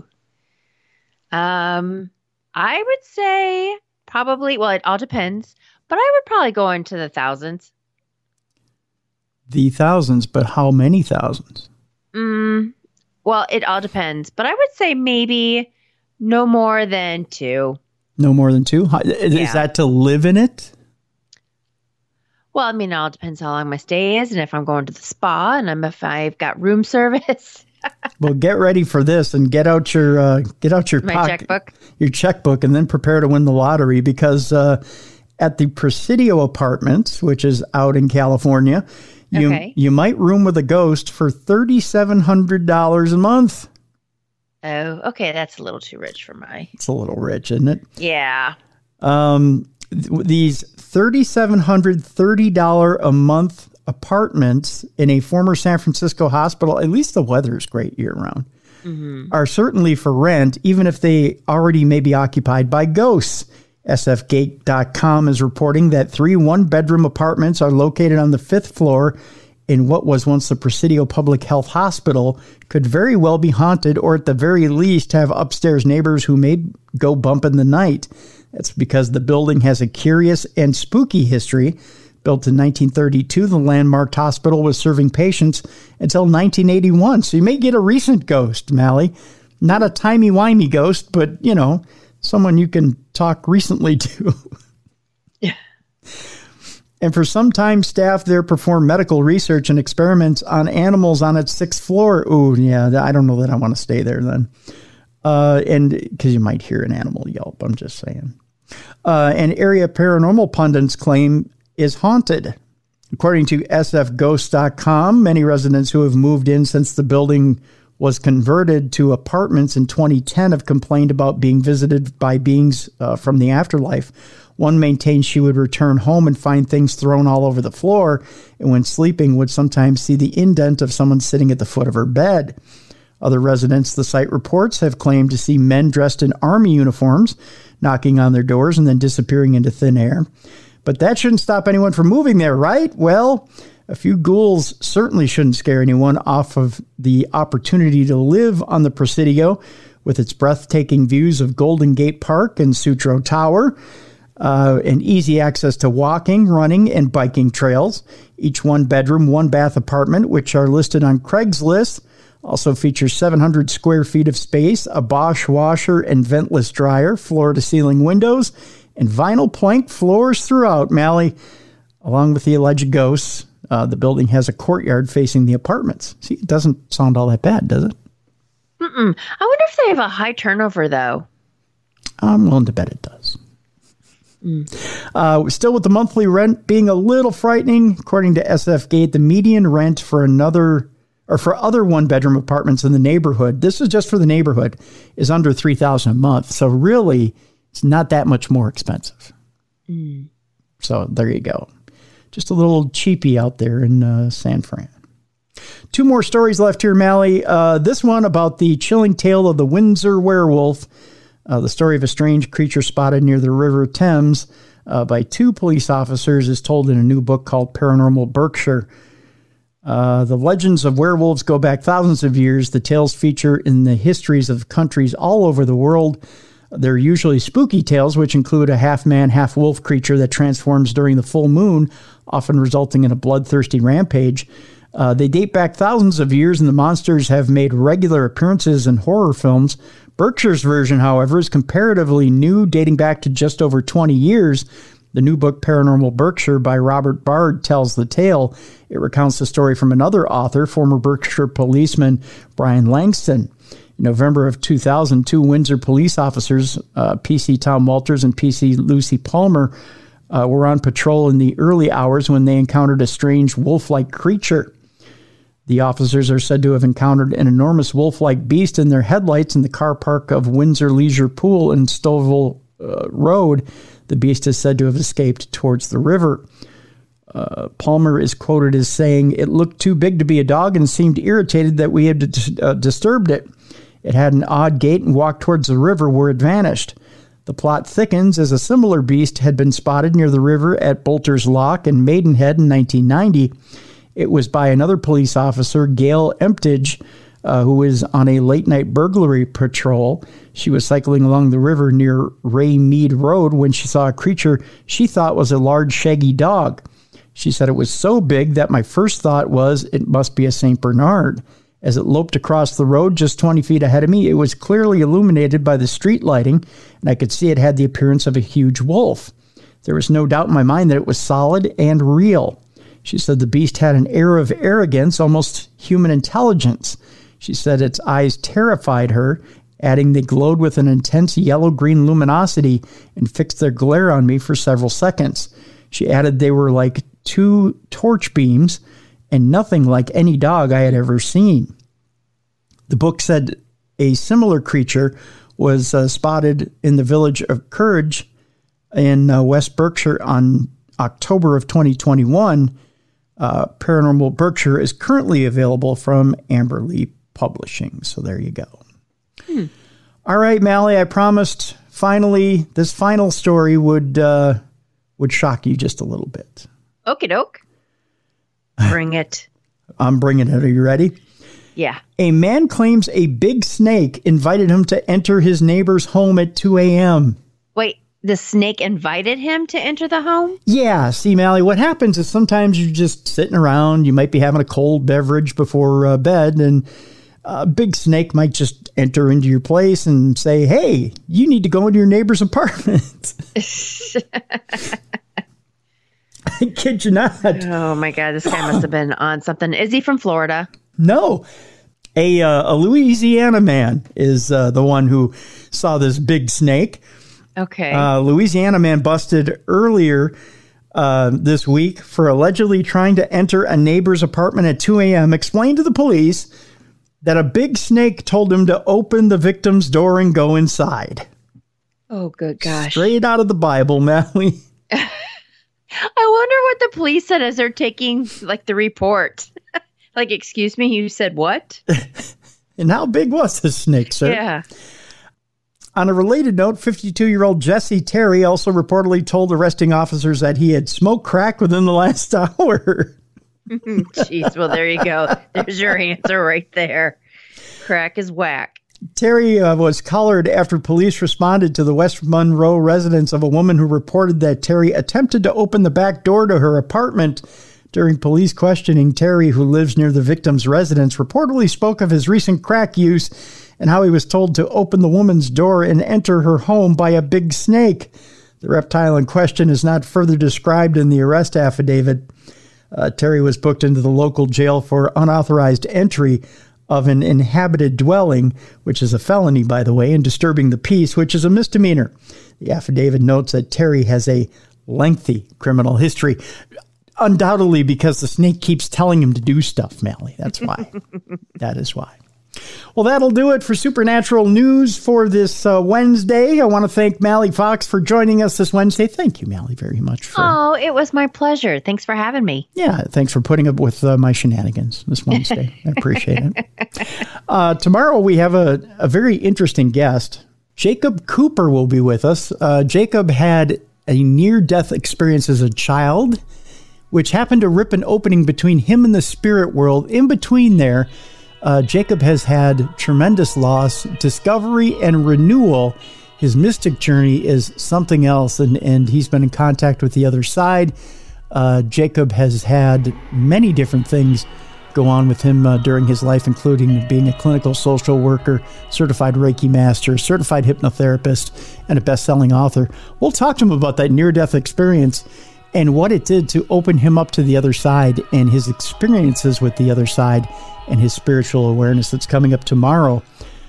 Um, I would say probably, well, it all depends, but I would probably go into the thousands. The thousands, but how many thousands? Mm, well, it all depends, but I would say maybe no more than two. No more than two? How- Is Yeah. that to live in it? Well, I mean, it all depends how long my stay is and if I'm going to the spa and I'm, if I've got room service. Well, get ready for this and get out your uh, get out your My pocket, checkbook. your checkbook, and then prepare to win the lottery because uh, at the Presidio Apartments, which is out in California, you Okay. you might room with a ghost for thirty-seven hundred dollars a month. Oh, okay. That's a little too rich for my. It's a little rich, isn't it? Yeah. Um, th- these thirty-seven hundred thirty dollars a month apartments in a former San Francisco hospital, at least the weather is great year round, Mm-hmm. are certainly for rent, even if they already may be occupied by ghosts. S F gate dot com is reporting that three one-bedroom apartments are located on the fifth floor in what was once the Presidio Public Health Hospital, could very well be haunted, or at the very least have upstairs neighbors who may go bump in the night. That's because the building has a curious and spooky history. Built in nineteen thirty-two, the landmarked hospital was serving patients until nineteen eighty-one. So you may get a recent ghost, Mally. Not a timey-wimey ghost, but, you know, someone you can talk recently to. Yeah. And for some time, staff there performed medical research and experiments on animals on its sixth floor. Ooh, yeah, I don't know that I want to stay there then. Uh, and because you might hear an animal yelp, I'm just saying. Uh, and area paranormal pundits claim is haunted. According to S F ghost dot com, many residents who have moved in since the building was converted to apartments in twenty ten have complained about being visited by beings uh, from the afterlife. One maintained she would return home and find things thrown all over the floor, and when sleeping would sometimes see the indent of someone sitting at the foot of her bed. Other residents, the site reports, have claimed to see men dressed in army uniforms knocking on their doors and then disappearing into thin air. But that shouldn't stop anyone from moving there, right? Well, a few ghouls certainly shouldn't scare anyone off of the opportunity to live on the Presidio with its breathtaking views of Golden Gate Park and Sutro Tower, uh, and easy access to walking, running, and biking trails. Each one-bedroom, one-bath apartment, which are listed on Craigslist, also features seven hundred square feet of space, a Bosch washer and ventless dryer, floor-to-ceiling windows, and vinyl plank floors throughout, Mally. Along with the alleged ghosts, uh, the building has a courtyard facing the apartments. See, it doesn't sound all that bad, does it? Mm-mm. I wonder if they have a high turnover, though. I'm willing to bet it does. Mm. Uh, still with the monthly rent being a little frightening, according to S F Gate, the median rent for another or for other one-bedroom apartments in the neighborhood, this is just for the neighborhood, is under three thousand dollars a month. So really, it's not that much more expensive. Mm. So there you go. Just a little cheapy out there in uh, San Fran. Two more stories left here, Mally. Uh, this one about the chilling tale of the Windsor werewolf. Uh, the story of a strange creature spotted near the River Thames uh, by two police officers is told in a new book called Paranormal Berkshire. Uh, the legends of werewolves go back thousands of years. The tales feature in the histories of countries all over the world. They're usually spooky tales, which include a half-man, half-wolf creature that transforms during the full moon, often resulting in a bloodthirsty rampage. Uh, they date back thousands of years, and the monsters have made regular appearances in horror films. Berkshire's version, however, is comparatively new, dating back to just over twenty years. The new book, Paranormal Berkshire, by Robert Bard, tells the tale. It recounts the story from another author, former Berkshire policeman Brian Langston. In November of two thousand, two Windsor police officers, uh, P C Tom Walters and P C Lucy Palmer, uh, were on patrol in the early hours when they encountered a strange wolf-like creature. The officers are said to have encountered an enormous wolf-like beast in their headlights in the car park of Windsor Leisure Pool in Stovall uh, Road. The beast is said to have escaped towards the river. Uh, Palmer is quoted as saying, "It looked too big to be a dog and seemed irritated that we had dis- uh, disturbed it. It had an odd gait and walked towards the river where it vanished. The plot thickens as a similar beast had been spotted near the river at Bolter's Lock in Maidenhead in nineteen ninety. It was by another police officer, Gail Emptage, uh, who was on a late-night burglary patrol. She was cycling along the river near Ray Mead Road when she saw a creature she thought was a large, shaggy dog. She said it was so big that my first thought was it must be a Saint Bernard. As it loped across the road just twenty feet ahead of me, it was clearly illuminated by the street lighting, and I could see it had the appearance of a huge wolf. There was no doubt in my mind that it was solid and real." She said the beast had an air of arrogance, almost human intelligence. She said its eyes terrified her, adding they glowed with an intense yellow-green luminosity and fixed their glare on me for several seconds. She added they were like two torch beams and nothing like any dog I had ever seen. The book said a similar creature was uh, spotted in the village of Courage in uh, West Berkshire on October of twenty twenty-one. Uh, Paranormal Berkshire is currently available from Amberley Publishing. So there you go. Hmm. All right, Mally, I promised finally this final story would uh, would shock you just a little bit. Okie doke. Bring it. I'm bringing it. Are you ready? Yeah. A man claims a big snake invited him to enter his neighbor's home at two a.m. Wait, the snake invited him to enter the home? Yeah. See, Mally, what happens is sometimes you're just sitting around. You might be having a cold beverage before uh, bed, and a big snake might just enter into your place and say, "Hey, you need to go into your neighbor's apartment." I kid you not. Oh, my God. This guy must have been on something. Is he from Florida? No. A, uh, a Louisiana man is uh, the one who saw this big snake. Okay. Uh, Louisiana man busted earlier uh, this week for allegedly trying to enter a neighbor's apartment at two a.m. explained to the police that a big snake told him to open the victim's door and go inside. Oh, good gosh. Straight out of the Bible, Mally. I wonder what the police said as they're taking, like, the report. Like, excuse me, you said what? And how big was this snake, sir? Yeah. On a related note, fifty-two-year-old Jesse Terry also reportedly told arresting officers that he had smoked crack within the last hour. Jeez, well, there you go. There's your answer right there. Crack is whack. Terry uh, was collared after police responded to the West Monroe residence of a woman who reported that Terry attempted to open the back door to her apartment. During police questioning, Terry, who lives near the victim's residence, reportedly spoke of his recent crack use and how he was told to open the woman's door and enter her home by a big snake. The reptile in question is not further described in the arrest affidavit. Uh, Terry was booked into the local jail for unauthorized entry of an inhabited dwelling, which is a felony, by the way, and disturbing the peace, which is a misdemeanor. The affidavit notes that Terry has a lengthy criminal history, undoubtedly because the snake keeps telling him to do stuff, Mally. That's why. That is why. Well, that'll do it for Supernatural News for this uh, Wednesday. I want to thank Mally Fox for joining us this Wednesday. Thank you, Mally, very much. For, oh, it was my pleasure. Thanks for having me. Yeah, thanks for putting up with uh, my shenanigans this Wednesday. I appreciate it. Uh, tomorrow we have a, a very interesting guest. Jacob Cooper will be with us. Uh, Jacob had a near-death experience as a child, which happened to rip an opening between him and the spirit world. In between there, Uh, Jacob has had tremendous loss, discovery, and renewal. His mystic journey is something else, and, and he's been in contact with the other side. Uh, Jacob has had many different things go on with him uh, during his life, including being a clinical social worker, certified Reiki master, certified hypnotherapist, and a best-selling author. We'll talk to him about that near-death experience and what it did to open him up to the other side and his experiences with the other side and his spiritual awareness. That's coming up tomorrow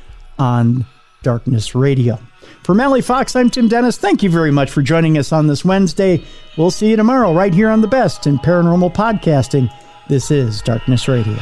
on Darkness Radio. For Mally Fox, I'm Tim Dennis. Thank you very much for joining us on this Wednesday. We'll see you tomorrow right here on the best in paranormal podcasting. This is Darkness Radio.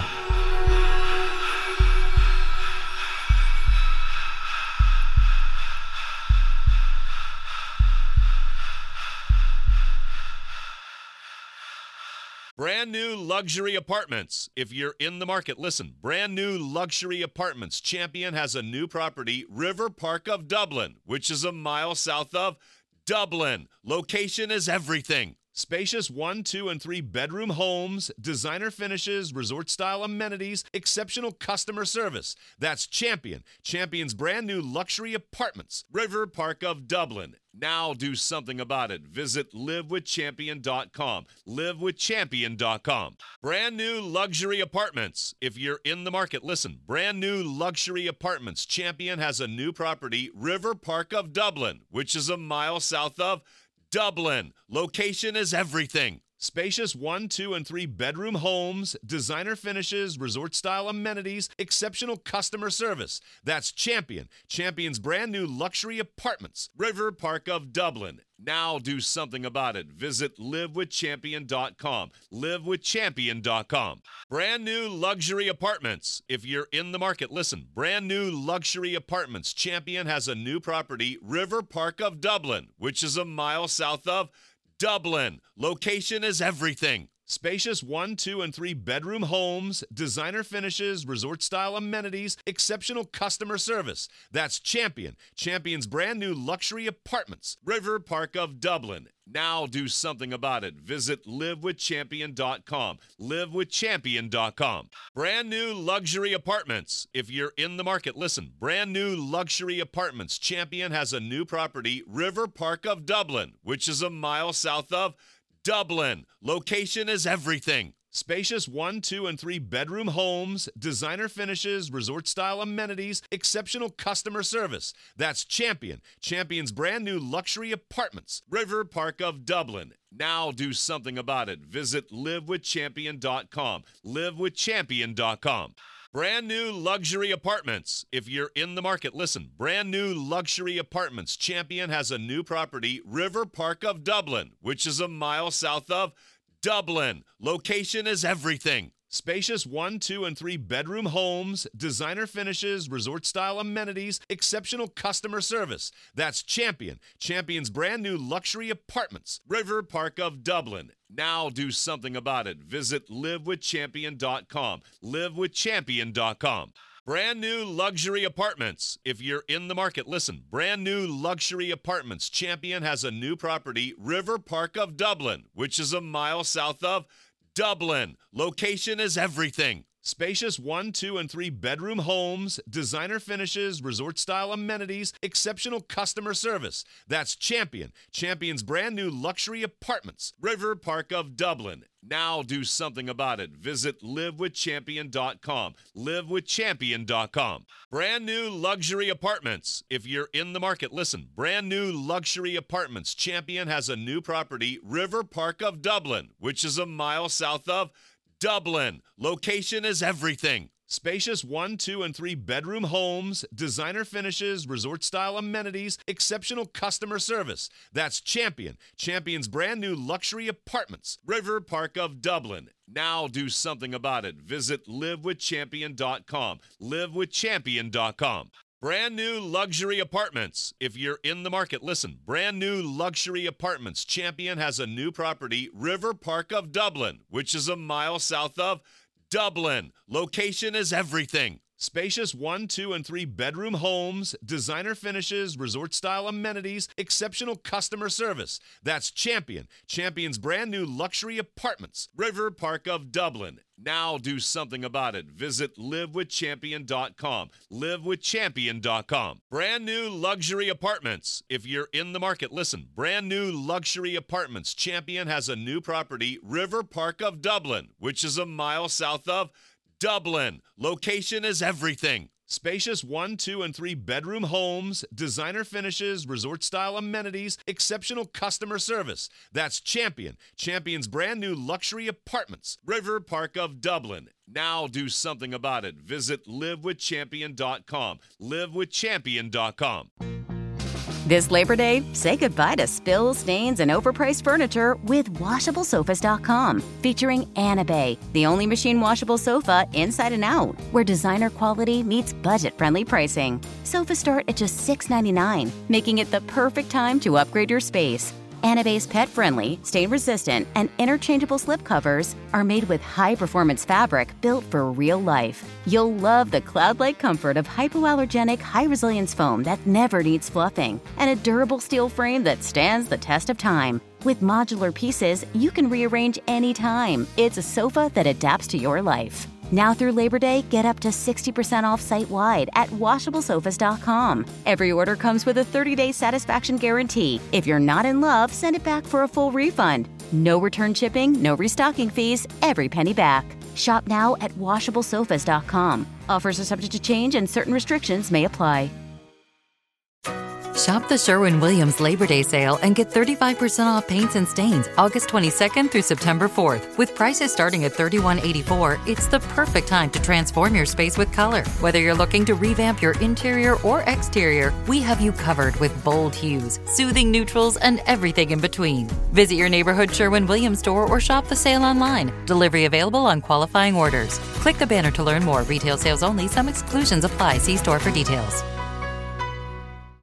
Brand new luxury apartments. If you're in the market, listen. Brand new luxury apartments. Champion has a new property, River Park of Dublin, which is a mile south of Dublin. Location is everything. Spacious one, two, and three bedroom homes, designer finishes, resort-style amenities, exceptional customer service. That's Champion. Champion's brand new luxury apartments, River Park of Dublin. Now do something about it. Visit live with champion dot com. live with champion dot com. Brand new luxury apartments. If you're in the market, listen. Brand new luxury apartments. Champion has a new property, River Park of Dublin, which is a mile south of Dublin. Location is everything. Spacious one, two, and three bedroom homes, designer finishes, resort-style amenities, exceptional customer service. That's Champion. Champion's brand new luxury apartments, River Park of Dublin. Now do something about it. Visit live with champion dot com. live with champion dot com. Brand new luxury apartments. If you're in the market, listen. Brand new luxury apartments. Champion has a new property, River Park of Dublin, which is a mile south of Dublin. Location is everything. Spacious one, two, and three bedroom homes, designer finishes, resort-style amenities, exceptional customer service. That's Champion. Champion's brand new luxury apartments, River Park of Dublin. Now do something about it. Visit live with champion dot com. live with champion dot com. Brand new luxury apartments. If you're in the market, listen. Brand new luxury apartments. Champion has a new property, River Park of Dublin, which is a mile south of Dublin. Location is everything. Spacious one, two, and three bedroom homes, designer finishes, resort-style amenities, exceptional customer service. That's Champion. Champion's brand new luxury apartments, River Park of Dublin. Now do something about it. Visit live with champion dot com. live with champion dot com. Brand new luxury apartments. If you're in the market, listen. Brand new luxury apartments. Champion has a new property, River Park of Dublin, which is a mile south of Dublin. Location is everything. Spacious one, two, and three bedroom homes, designer finishes, resort-style amenities, exceptional customer service. That's Champion. Champion's brand new luxury apartments, River Park of Dublin. Now do something about it. Visit live with champion dot com. live with champion dot com. Brand new luxury apartments. If you're in the market, listen. Brand new luxury apartments. Champion has a new property, River Park of Dublin, which is a mile south of Dublin. Location is everything. Spacious one, two, and three bedroom homes, designer finishes, resort-style amenities, exceptional customer service. That's Champion. Champion's brand new luxury apartments, River Park of Dublin. Now do something about it. Visit live with champion dot com. live with champion dot com. Brand new luxury apartments. If you're in the market, listen. Brand new luxury apartments. Champion has a new property, River Park of Dublin, which is a mile south of Dublin. Location is everything. Spacious one, two, and three bedroom homes, designer finishes, resort-style amenities, exceptional customer service. That's Champion. Champion's brand new luxury apartments, River Park of Dublin. Now do something about it. Visit live with champion dot com. live with champion dot com. Brand new luxury apartments. If you're in the market, listen. Brand new luxury apartments. Champion has a new property, River Park of Dublin, which is a mile south of Dublin. Location is everything. Spacious one, two, and three bedroom homes, designer finishes, resort-style amenities, exceptional customer service. That's Champion. Champion's brand new luxury apartments, River Park of Dublin. Now do something about it. Visit live with champion dot com. live with champion dot com. Brand new luxury apartments. If you're in the market, listen. Brand new luxury apartments. Champion has a new property, River Park of Dublin, which is a mile south of Dublin. Location is everything. Spacious one, two, and three bedroom homes, designer finishes, resort-style amenities, exceptional customer service. That's Champion. Champion's brand new luxury apartments, River Park of Dublin. Now do something about it. Visit live with champion dot com. live with champion dot com. This Labor Day, say goodbye to spills, stains, and overpriced furniture with washable sofas dot com. Featuring Anabay, the only machine washable sofa inside and out, where designer quality meets budget-friendly pricing. Sofas start at just six ninety-nine, making it the perfect time to upgrade your space. Anabay's pet-friendly, stain-resistant, and interchangeable slipcovers are made with high-performance fabric built for real life. You'll love the cloud-like comfort of hypoallergenic, high-resilience foam that never needs fluffing, and a durable steel frame that stands the test of time. With modular pieces, you can rearrange anytime. It's a sofa that adapts to your life. Now through Labor Day, get up to sixty percent off site-wide at washable sofas dot com. Every order comes with a thirty-day satisfaction guarantee. If you're not in love, send it back for a full refund. No return shipping, no restocking fees, every penny back. Shop now at washable sofas dot com. Offers are subject to change and certain restrictions may apply. Shop the Sherwin-Williams Labor Day sale and get thirty-five percent off paints and stains August twenty-second through September fourth. With prices starting at thirty-one eighty-four, it's the perfect time to transform your space with color. Whether you're looking to revamp your interior or exterior, we have you covered with bold hues, soothing neutrals, and everything in between. Visit your neighborhood Sherwin-Williams store or shop the sale online. Delivery available on qualifying orders. Click the banner to learn more. Retail sales only. Some exclusions apply. See store for details.